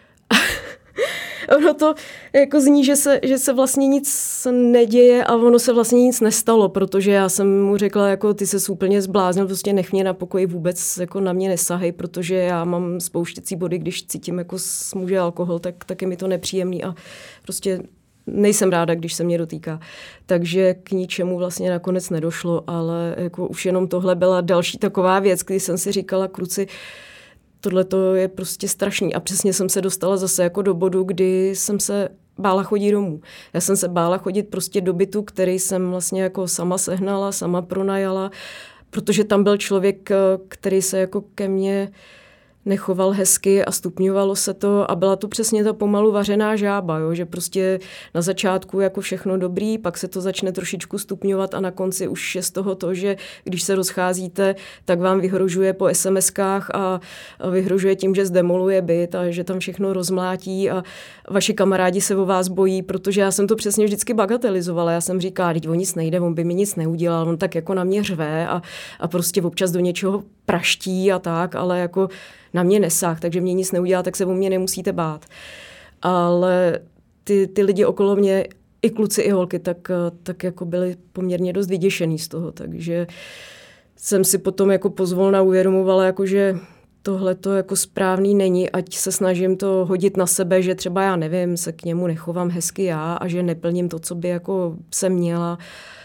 Ono to jako zní, že se vlastně nic neděje a ono se vlastně nic nestalo, protože já jsem mu řekla, jako ty ses úplně zbláznil, prostě nech mě na pokoji, vůbec jako na mě nesahej, protože já mám spouštěcí body, když cítím jako z muže alkohol, tak je mi to nepříjemný a prostě nejsem ráda, když se mě dotýká. Takže k ničemu vlastně nakonec nedošlo, ale jako už jenom tohle byla další taková věc, kdy jsem si říkala, kluci, tohle to je prostě strašný. A přesně jsem se dostala zase jako do bodu, kdy jsem se bála chodit domů. Já jsem se bála chodit prostě do bytu, který jsem vlastně jako sama sehnala, sama pronajala, protože tam byl člověk, který se jako ke mně nechoval hezky a stupňovalo se to a byla to přesně ta pomalu vařená žába, jo? Že prostě na začátku jako všechno dobrý, pak se to začne trošičku stupňovat a na konci už je z toho to, že když se rozcházíte, tak vám vyhrožuje po SMS-kách a vyhrožuje tím, že zdemoluje byt a že tam všechno rozmlátí a vaši kamarádi se o vás bojí, protože já jsem to přesně vždycky bagatelizovala. Já jsem říkala, teď o nic nejde, on by mi nic neudělal, on tak jako na mě řve a prostě občas do něčeho praští a tak, ale jako na mě nesáh, takže mě nic neudělá, tak se o mě nemusíte bát. Ale ty lidi okolo mě, i kluci, i holky, tak jako byli poměrně dost vyděšený z toho, takže jsem si potom jako pozvolna uvědomovala, jako že tohle to jako správný není, ať se snažím to hodit na sebe, že třeba já nevím, se k němu nechovám hezky já a že neplním to, co by jako jsem měla.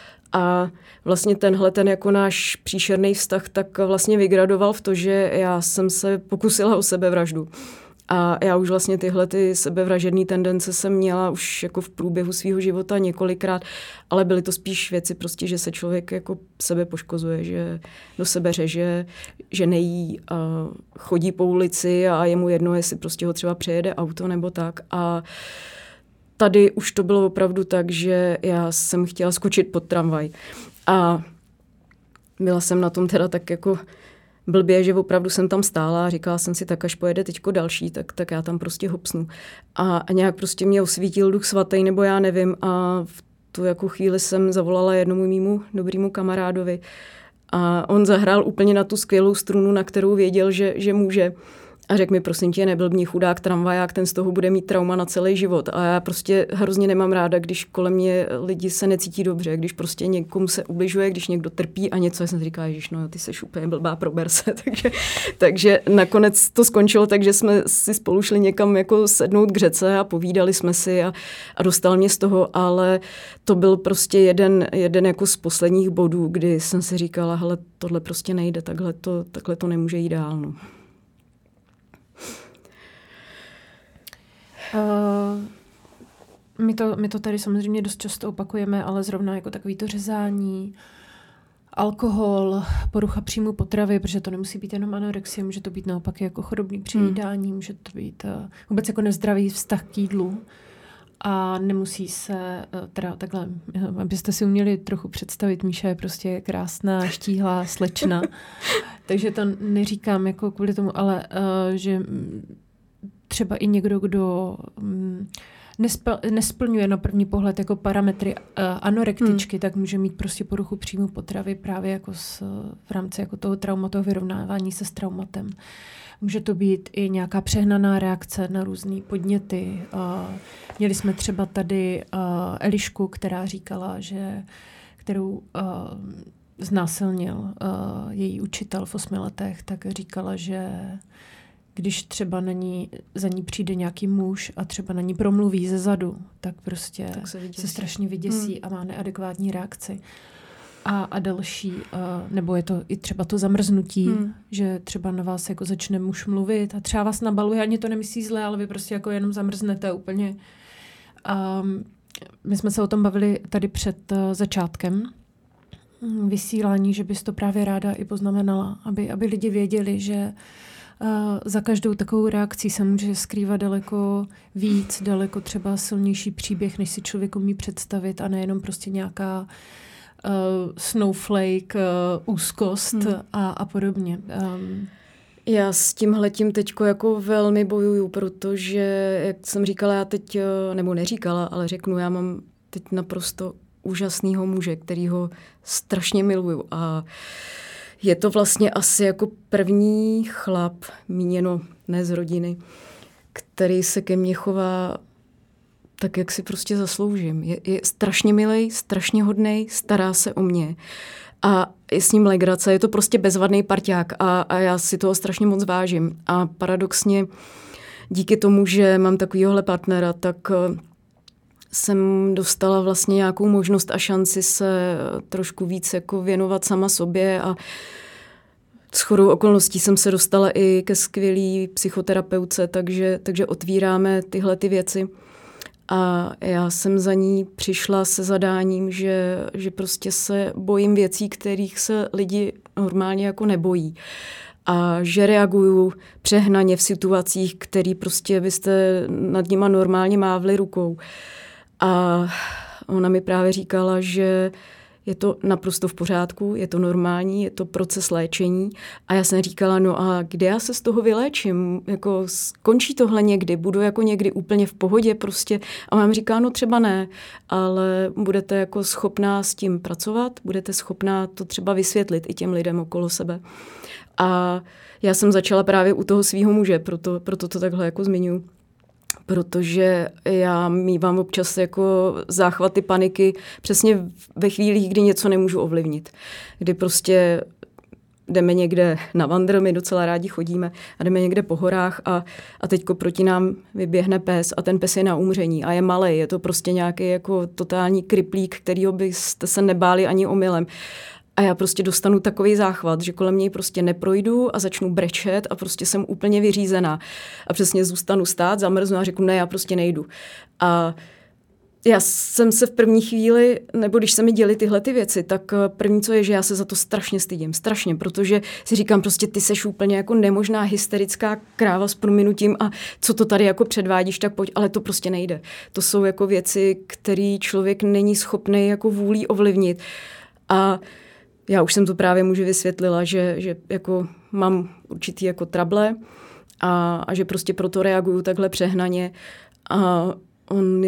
A vlastně ten jako náš příšerný vztah tak vlastně vygradoval v to, že já jsem se pokusila o sebevraždu. A já už vlastně tyhle ty sebevražedné tendence jsem měla už jako v průběhu svého života několikrát, ale byly to spíš věci prostě, že se člověk jako sebe poškozuje, že do sebe řeže, že nejí, chodí po ulici a je mu jedno, jestli prostě ho třeba přejede auto nebo tak. A tady už to bylo opravdu tak, že já jsem chtěla skočit pod tramvaj. A byla jsem na tom teda tak jako blbě, že opravdu jsem tam stála a říkala jsem si, tak až pojede teďko další, tak já tam prostě hopsnu. A nějak prostě mě osvítil Duch svatý, nebo já nevím. A v tu jako chvíli jsem zavolala jednomu mému dobrýmu kamarádovi. A on zahrál úplně na tu skvělou strunu, na kterou věděl, že může. A řekl mi, prosím tě, neblbni, chudák tramvaják, ten z toho bude mít trauma na celý život. A já prostě hrozně nemám ráda, když kolem mě lidi se necítí dobře, když prostě někomu se ubližuje, když někdo trpí a něco. Já jsem si říkala, ježiš, no ty seš úplně blbá, prober se. takže nakonec to skončilo tak, že jsme si spolu šli někam jako sednout k řece a povídali jsme si a dostal mě z toho, ale to byl prostě jeden jako z posledních bodů, kdy jsem si říkala, hele, tohle prostě nejde, takhle to nemůže jít dál. No. My to tady samozřejmě dost často opakujeme, ale zrovna jako takový to řezání, alkohol, porucha příjmu potravy, protože to nemusí být jenom anorexie, může to být naopak jako chorobný přejídání, může to být vůbec jako nezdravý vztah k jídlu. A nemusí se, teda takhle, abyste si uměli trochu představit, Míša je prostě krásná, štíhlá slečna, takže to neříkám jako kvůli tomu, ale že třeba i někdo, kdo nesplňuje na první pohled jako parametry anorektičky, tak může mít prostě poruchu příjmu potravy právě jako v rámci jako toho traumatu, vyrovnávání se s traumatem. Může to být i nějaká přehnaná reakce na různé podněty. Měli jsme třeba tady Elišku, která říkala, kterou znásilnil její učitel v 8 letech, tak říkala, že když třeba za ní přijde nějaký muž a třeba na ní promluví ze zadu, tak prostě se strašně vyděsí a má neadekvátní reakci. A další, nebo je to i třeba to zamrznutí, že třeba na vás jako začne muž mluvit a třeba vás nabaluje, ani to nemyslí zle, ale vy prostě jako jenom zamrznete úplně. My jsme se o tom bavili tady před začátkem vysílání, že bys to právě ráda i poznamenala, aby lidi věděli, že za každou takovou reakcí se může skrývat daleko víc, daleko třeba silnější příběh, než si člověk umí představit a nejenom prostě nějaká snowflake, úzkost a podobně. Já s tímhletím teďko jako velmi bojuju, protože, jak jsem říkala, já teď, nebo neříkala, ale řeknu, já mám teď naprosto úžasného muže, kterýho strašně miluju a je to vlastně asi jako první chlap, míněno ne z rodiny, který se ke mně chová tak, jak si prostě zasloužím. Je strašně milej, strašně hodnej, stará se o mě. A je s ním legrace, je to prostě bezvadný parťák a já si toho strašně moc vážím. A paradoxně díky tomu, že mám takovýhohle partnera, tak jsem dostala vlastně nějakou možnost a šanci se trošku víc jako věnovat sama sobě a shodou okolností jsem se dostala i ke skvělý psychoterapeutce, takže otvíráme tyhle ty věci. A já jsem za ní přišla se zadáním, že prostě se bojím věcí, kterých se lidi normálně jako nebojí. A že reaguju přehnaně v situacích, které prostě byste nad nima normálně mávli rukou. A ona mi právě říkala, že je to naprosto v pořádku, je to normální, je to proces léčení. A já jsem říkala, no a kde já se z toho vyléčím? Jako skončí tohle někdy? Budu jako někdy úplně v pohodě prostě? A mám říká, no třeba ne, ale budete jako schopná s tím pracovat, budete schopná to třeba vysvětlit i těm lidem okolo sebe. A já jsem začala právě u toho svého muže, proto to takhle jako zmiňuji. Protože já mívám občas jako záchvaty paniky přesně ve chvílích, kdy něco nemůžu ovlivnit. Kdy prostě jdeme někde na vandr, my docela rádi chodíme, a jdeme někde po horách a teďko proti nám vyběhne pes a ten pes je na umření a je malej, je to prostě nějaký jako totální kriplík, kterýho byste se nebáli ani omylem. A já prostě dostanu takový záchvat, že kolem něj prostě neprojdu a začnu brečet a prostě jsem úplně vyřízená. A přesně zůstanu stát, zamrznu a řeknu, ne, já prostě nejdu. A já jsem se v první chvíli, nebo když se mi děly tyhle ty věci, tak první, co je, že já se za to strašně stydím. Strašně, protože si říkám, prostě ty seš úplně jako nemožná hysterická kráva s prominutím a co to tady jako předvádíš, tak pojď, ale to prostě nejde. To jsou jako věci, které člověk není schopný jako vůlí ovlivnit. A já už jsem to právě muži vysvětlila, že jako mám určitý jako trable a že prostě proto reaguju takhle přehnaně a on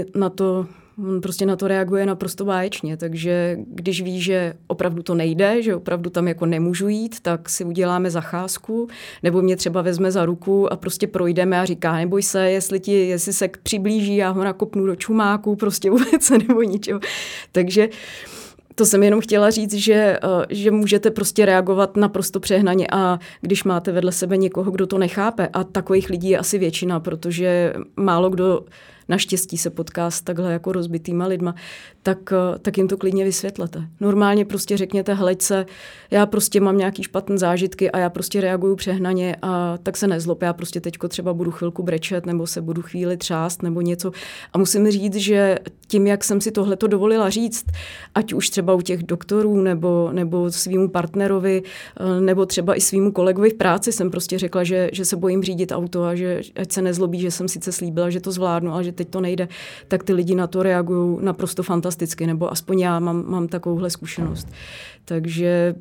prostě na to reaguje naprosto báječně, takže když ví, že opravdu to nejde, že opravdu tam jako nemůžu jít, tak si uděláme zacházku, nebo mě třeba vezme za ruku a prostě projdeme a říká, neboj se, jestli se přiblíží, já ho nakopnu do čumáku, prostě vůbec nebo ničeho. Takže to jsem jenom chtěla říct, že můžete prostě reagovat naprosto přehnaně a když máte vedle sebe někoho, kdo to nechápe, a takových lidí je asi většina, protože málo kdo naštěstí se potká s takhle jako rozbitýma lidma, tak jim to klidně vysvětlete. Normálně prostě řekněte, hleď se, já prostě mám nějaký špatné zážitky a já prostě reaguju přehnaně a tak se nezlob, já prostě teďko třeba budu chvilku brečet nebo se budu chvíli třást nebo něco. A musím říct, že tím, jak jsem si tohleto dovolila říct, ať už třeba u těch doktorů nebo svýmu partnerovi nebo třeba i svýmu kolegovi v práci jsem prostě řekla, že se bojím řídit auto a že ať se nezlobí, že jsem sice slíbila, že to zvládnu, ale že teď to nejde, tak ty lidi na to reagují naprosto fantasticky, nebo aspoň já mám takovouhle zkušenost. Takže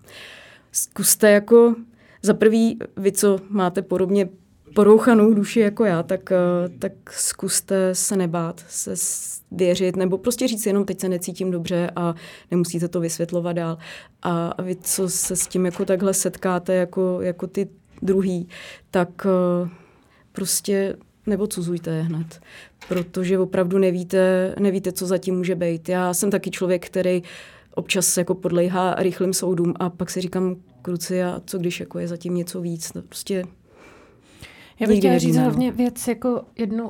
zkuste jako za prvý, vy, co máte podobně porouchanou duši jako já, tak zkuste se nebát, se věřit, nebo prostě říct jenom teď se necítím dobře a nemusíte to vysvětlovat dál. A vy, co se s tím jako takhle setkáte jako ty druhý, tak prostě neodsuzujte je hned, protože opravdu nevíte, co zatím může být. Já jsem taky člověk, který občas jako podléhá rychlým soudům a pak si říkám, kruci, a co když jako je zatím něco víc. No, prostě já bych chtěla říct hlavně věc jako jednu,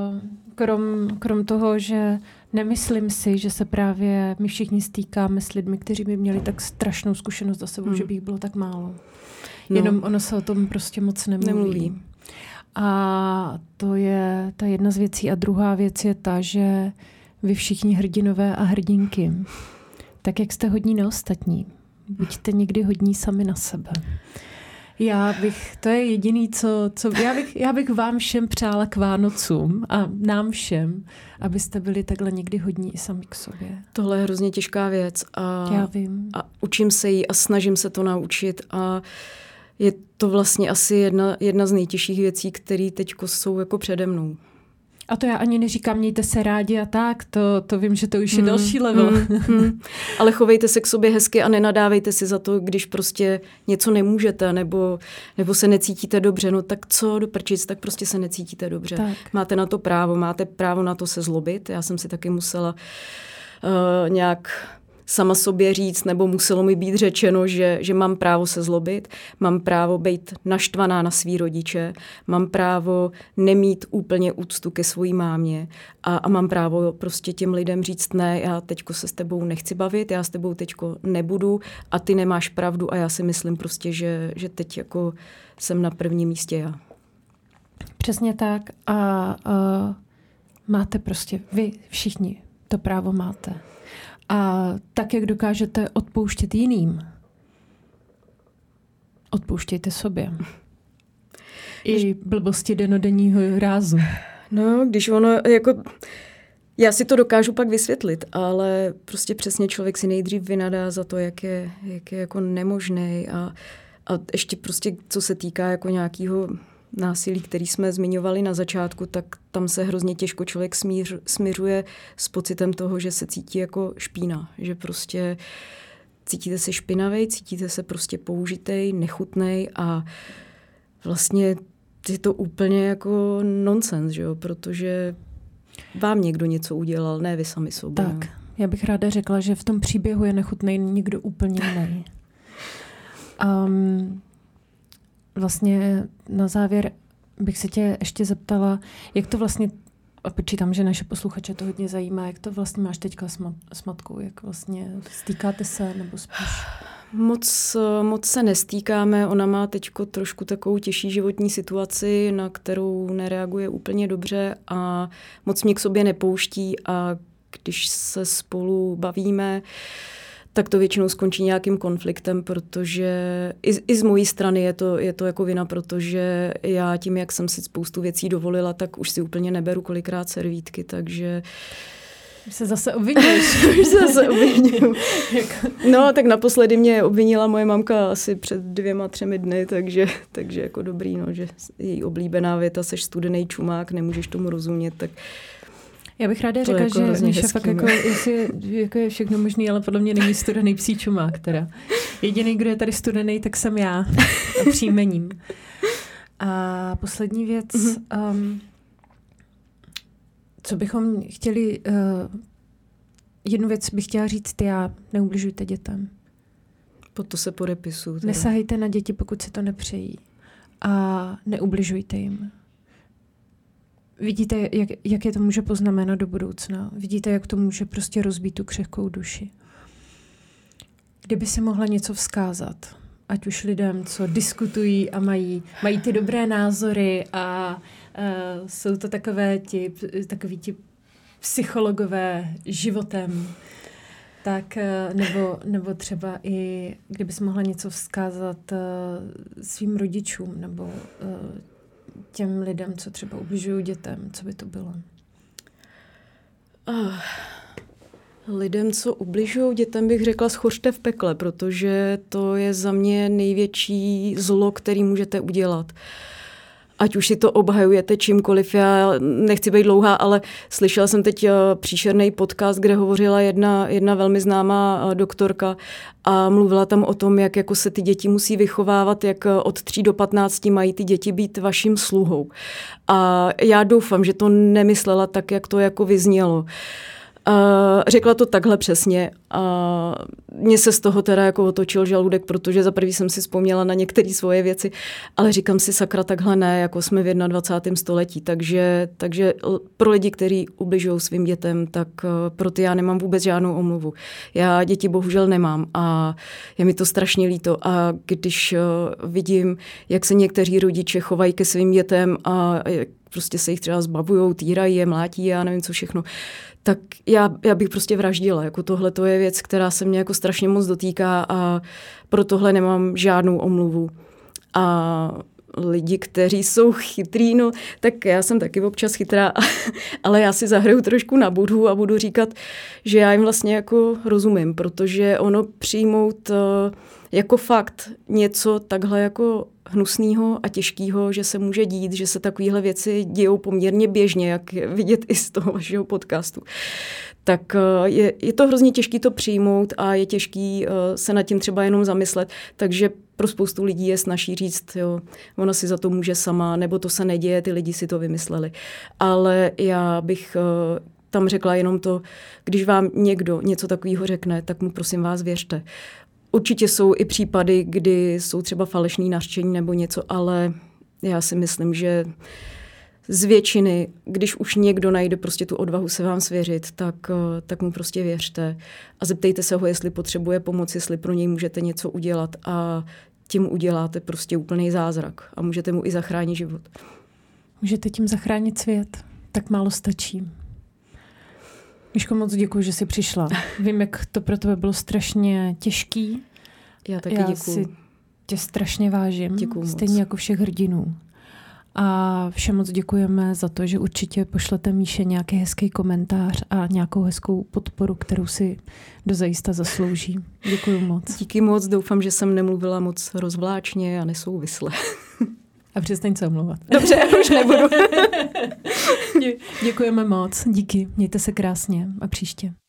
krom toho, že nemyslím si, že se právě my všichni stýkáme s lidmi, kteří by měli tak strašnou zkušenost za sebou, že by jich bylo tak málo. No. Jenom ono se o tom prostě moc nemluví. A to je ta jedna z věcí. A druhá věc je ta, že vy všichni hrdinové a hrdinky, tak jak jste hodní na ostatní, buďte někdy hodní sami na sebe. To je jediný, já bych vám všem přála k Vánocům a nám všem, abyste byli takhle někdy hodní i sami k sobě. Tohle je hrozně těžká věc. Já vím. A učím se jí a snažím se to naučit a je to vlastně asi jedna z nejtěžších věcí, které teďko jsou jako přede mnou. A to já ani neříkám, mějte se rádi a tak, to vím, že to už je další level. Ale chovejte se k sobě hezky a nenadávejte si za to, když prostě něco nemůžete nebo se necítíte dobře, no tak co do prčic, tak prostě se necítíte dobře. Tak. Máte na to právo, máte právo na to se zlobit. Já jsem si taky musela nějak sama sobě říct, nebo muselo mi být řečeno, že mám právo se zlobit, mám právo být naštvaná na svý rodiče, mám právo nemít úplně úctu ke svojí mámě a mám právo prostě těm lidem říct ne, já teďko se s tebou nechci bavit, já s tebou teďko nebudu a ty nemáš pravdu a já si myslím prostě, že teď jako jsem na prvním místě já. Přesně tak a máte prostě, vy všichni to právo máte. A tak, jak dokážete odpouštět jiným, odpouštějte sobě. I blbosti dennodenního rázu. No, když ono jako... Já si to dokážu pak vysvětlit, ale prostě přesně člověk si nejdřív vynadá za to, jak je jako nemožnej a ještě prostě, co se týká jako nějakého násilí, který jsme zmiňovali na začátku, tak tam se hrozně těžko člověk smiřuje s pocitem toho, že se cítí jako špína, že prostě cítíte se špinavej, cítíte se prostě použitej, nechutnej a vlastně je to úplně jako nonsens, že jo, protože vám někdo něco udělal, ne vy sami sobě. Tak, já bych ráda řekla, že v tom příběhu je nechutnej někdo úplně jiný. Vlastně na závěr bych se tě ještě zeptala, jak to vlastně, a počítám, že naše posluchače to hodně zajímá, jak to vlastně máš teďka s matkou, jak vlastně stýkáte se, nebo spíš? Moc se nestýkáme, ona má teďko trošku takovou těžší životní situaci, na kterou nereaguje úplně dobře a moc mě k sobě nepouští a když se spolu bavíme, tak to většinou skončí nějakým konfliktem, protože i z mojí strany je to jako vina, protože já tím, jak jsem si spoustu věcí dovolila, tak už si úplně neberu kolikrát servítky, takže... Už se zase obviníš. Už se zase obviním. No, tak naposledy mě obvinila moje mamka asi před 2-3 dny, takže jako dobrý, no, že její oblíbená věta, seš studený čumák, nemůžeš tomu rozumět, tak... Já bych ráda řekla, jako že Míša fakt jako je všechno možný, ale podle mě není studený psí čumák teda. Jediný, kdo je tady studený, tak jsem já příjmením. A poslední věc, co bychom chtěli, jednu věc bych chtěla říct já, neubližujte dětem. Pod to se podepisuju. Nesahejte na děti, pokud si to nepřejí. A neubližujte jim. Vidíte, jak je to může poznamenat do budoucna. Vidíte, jak to může prostě rozbít tu křehkou duši. Kdyby si mohla něco vzkázat, ať už lidem, co diskutují a mají ty dobré názory a jsou to takoví ti psychologové životem, tak nebo třeba i kdyby si mohla něco vzkázat svým rodičům nebo těm lidem, co třeba ubližují dětem, co by to bylo? Lidem, co ubližují dětem, bych řekla, schořte v pekle, protože to je za mě největší zlo, který můžete udělat. Ať už si to obhajujete čímkoliv, já nechci být dlouhá, ale slyšela jsem teď příšerný podcast, kde hovořila jedna velmi známá doktorka a mluvila tam o tom, jak jako se ty děti musí vychovávat, jak od 3 do 15 mají ty děti být vaším sluhou. A já doufám, že to nemyslela tak, jak to jako vyznělo. Řekla to takhle přesně a mně se z toho teda jako otočil žaludek, protože za prvý jsem si vzpomněla na některé svoje věci, ale říkám si sakra takhle ne, jako jsme v 21. století, takže pro lidi, kteří ubližují svým dětem, tak pro ty já nemám vůbec žádnou omluvu. Já děti bohužel nemám a je mi to strašně líto a když vidím, jak se někteří rodiče chovají ke svým dětem a prostě se jich třeba zbavujou, týrají je, mlátí, já nevím co všechno, tak já bych prostě vraždila. Jako tohle to je věc, která se mě jako strašně moc dotýká a pro tohle nemám žádnou omluvu. A lidi, kteří jsou chytrý, no tak já jsem taky občas chytrá, ale já si zahraju trošku na budu a budu říkat, že já jim vlastně jako rozumím, protože ono přijmout jako fakt něco takhle jako hnusného a těžkého, že se může dít, že se takovéhle věci dějou poměrně běžně, jak vidět i z toho vašeho podcastu. Tak je to hrozně těžké to přijmout a je těžký se nad tím třeba jenom zamyslet, takže pro spoustu lidí je snazší říct, jo, ona si za to může sama, nebo to se neděje, ty lidi si to vymysleli. Ale já bych tam řekla jenom to, když vám někdo něco takového řekne, tak mu prosím vás věřte. Určitě jsou i případy, kdy jsou třeba falešný nařčení nebo něco, ale já si myslím, že z většiny, když už někdo najde prostě tu odvahu se vám svěřit, tak mu prostě věřte a zeptejte se ho, jestli potřebuje pomoc, jestli pro něj můžete něco udělat a tím uděláte prostě úplný zázrak a můžete mu i zachránit život. Můžete tím zachránit svět, tak málo stačí. Míško, moc děkuji, že jsi přišla. Vím, jak to pro tebe bylo strašně těžký. Já taky děkuji. Já si tě strašně vážím, děkuju stejně moc. jako všech hrdinů. A všem moc děkujeme za to, že určitě pošlete Míše nějaký hezký komentář a nějakou hezkou podporu, kterou si dozajista zaslouží. Děkuju moc. Díky moc, doufám, že jsem nemluvila moc rozvláčně a nesouvisle. A přestaň se omlouvat. Dobře, už nebudu. Děkujeme moc, díky, mějte se krásně a příště.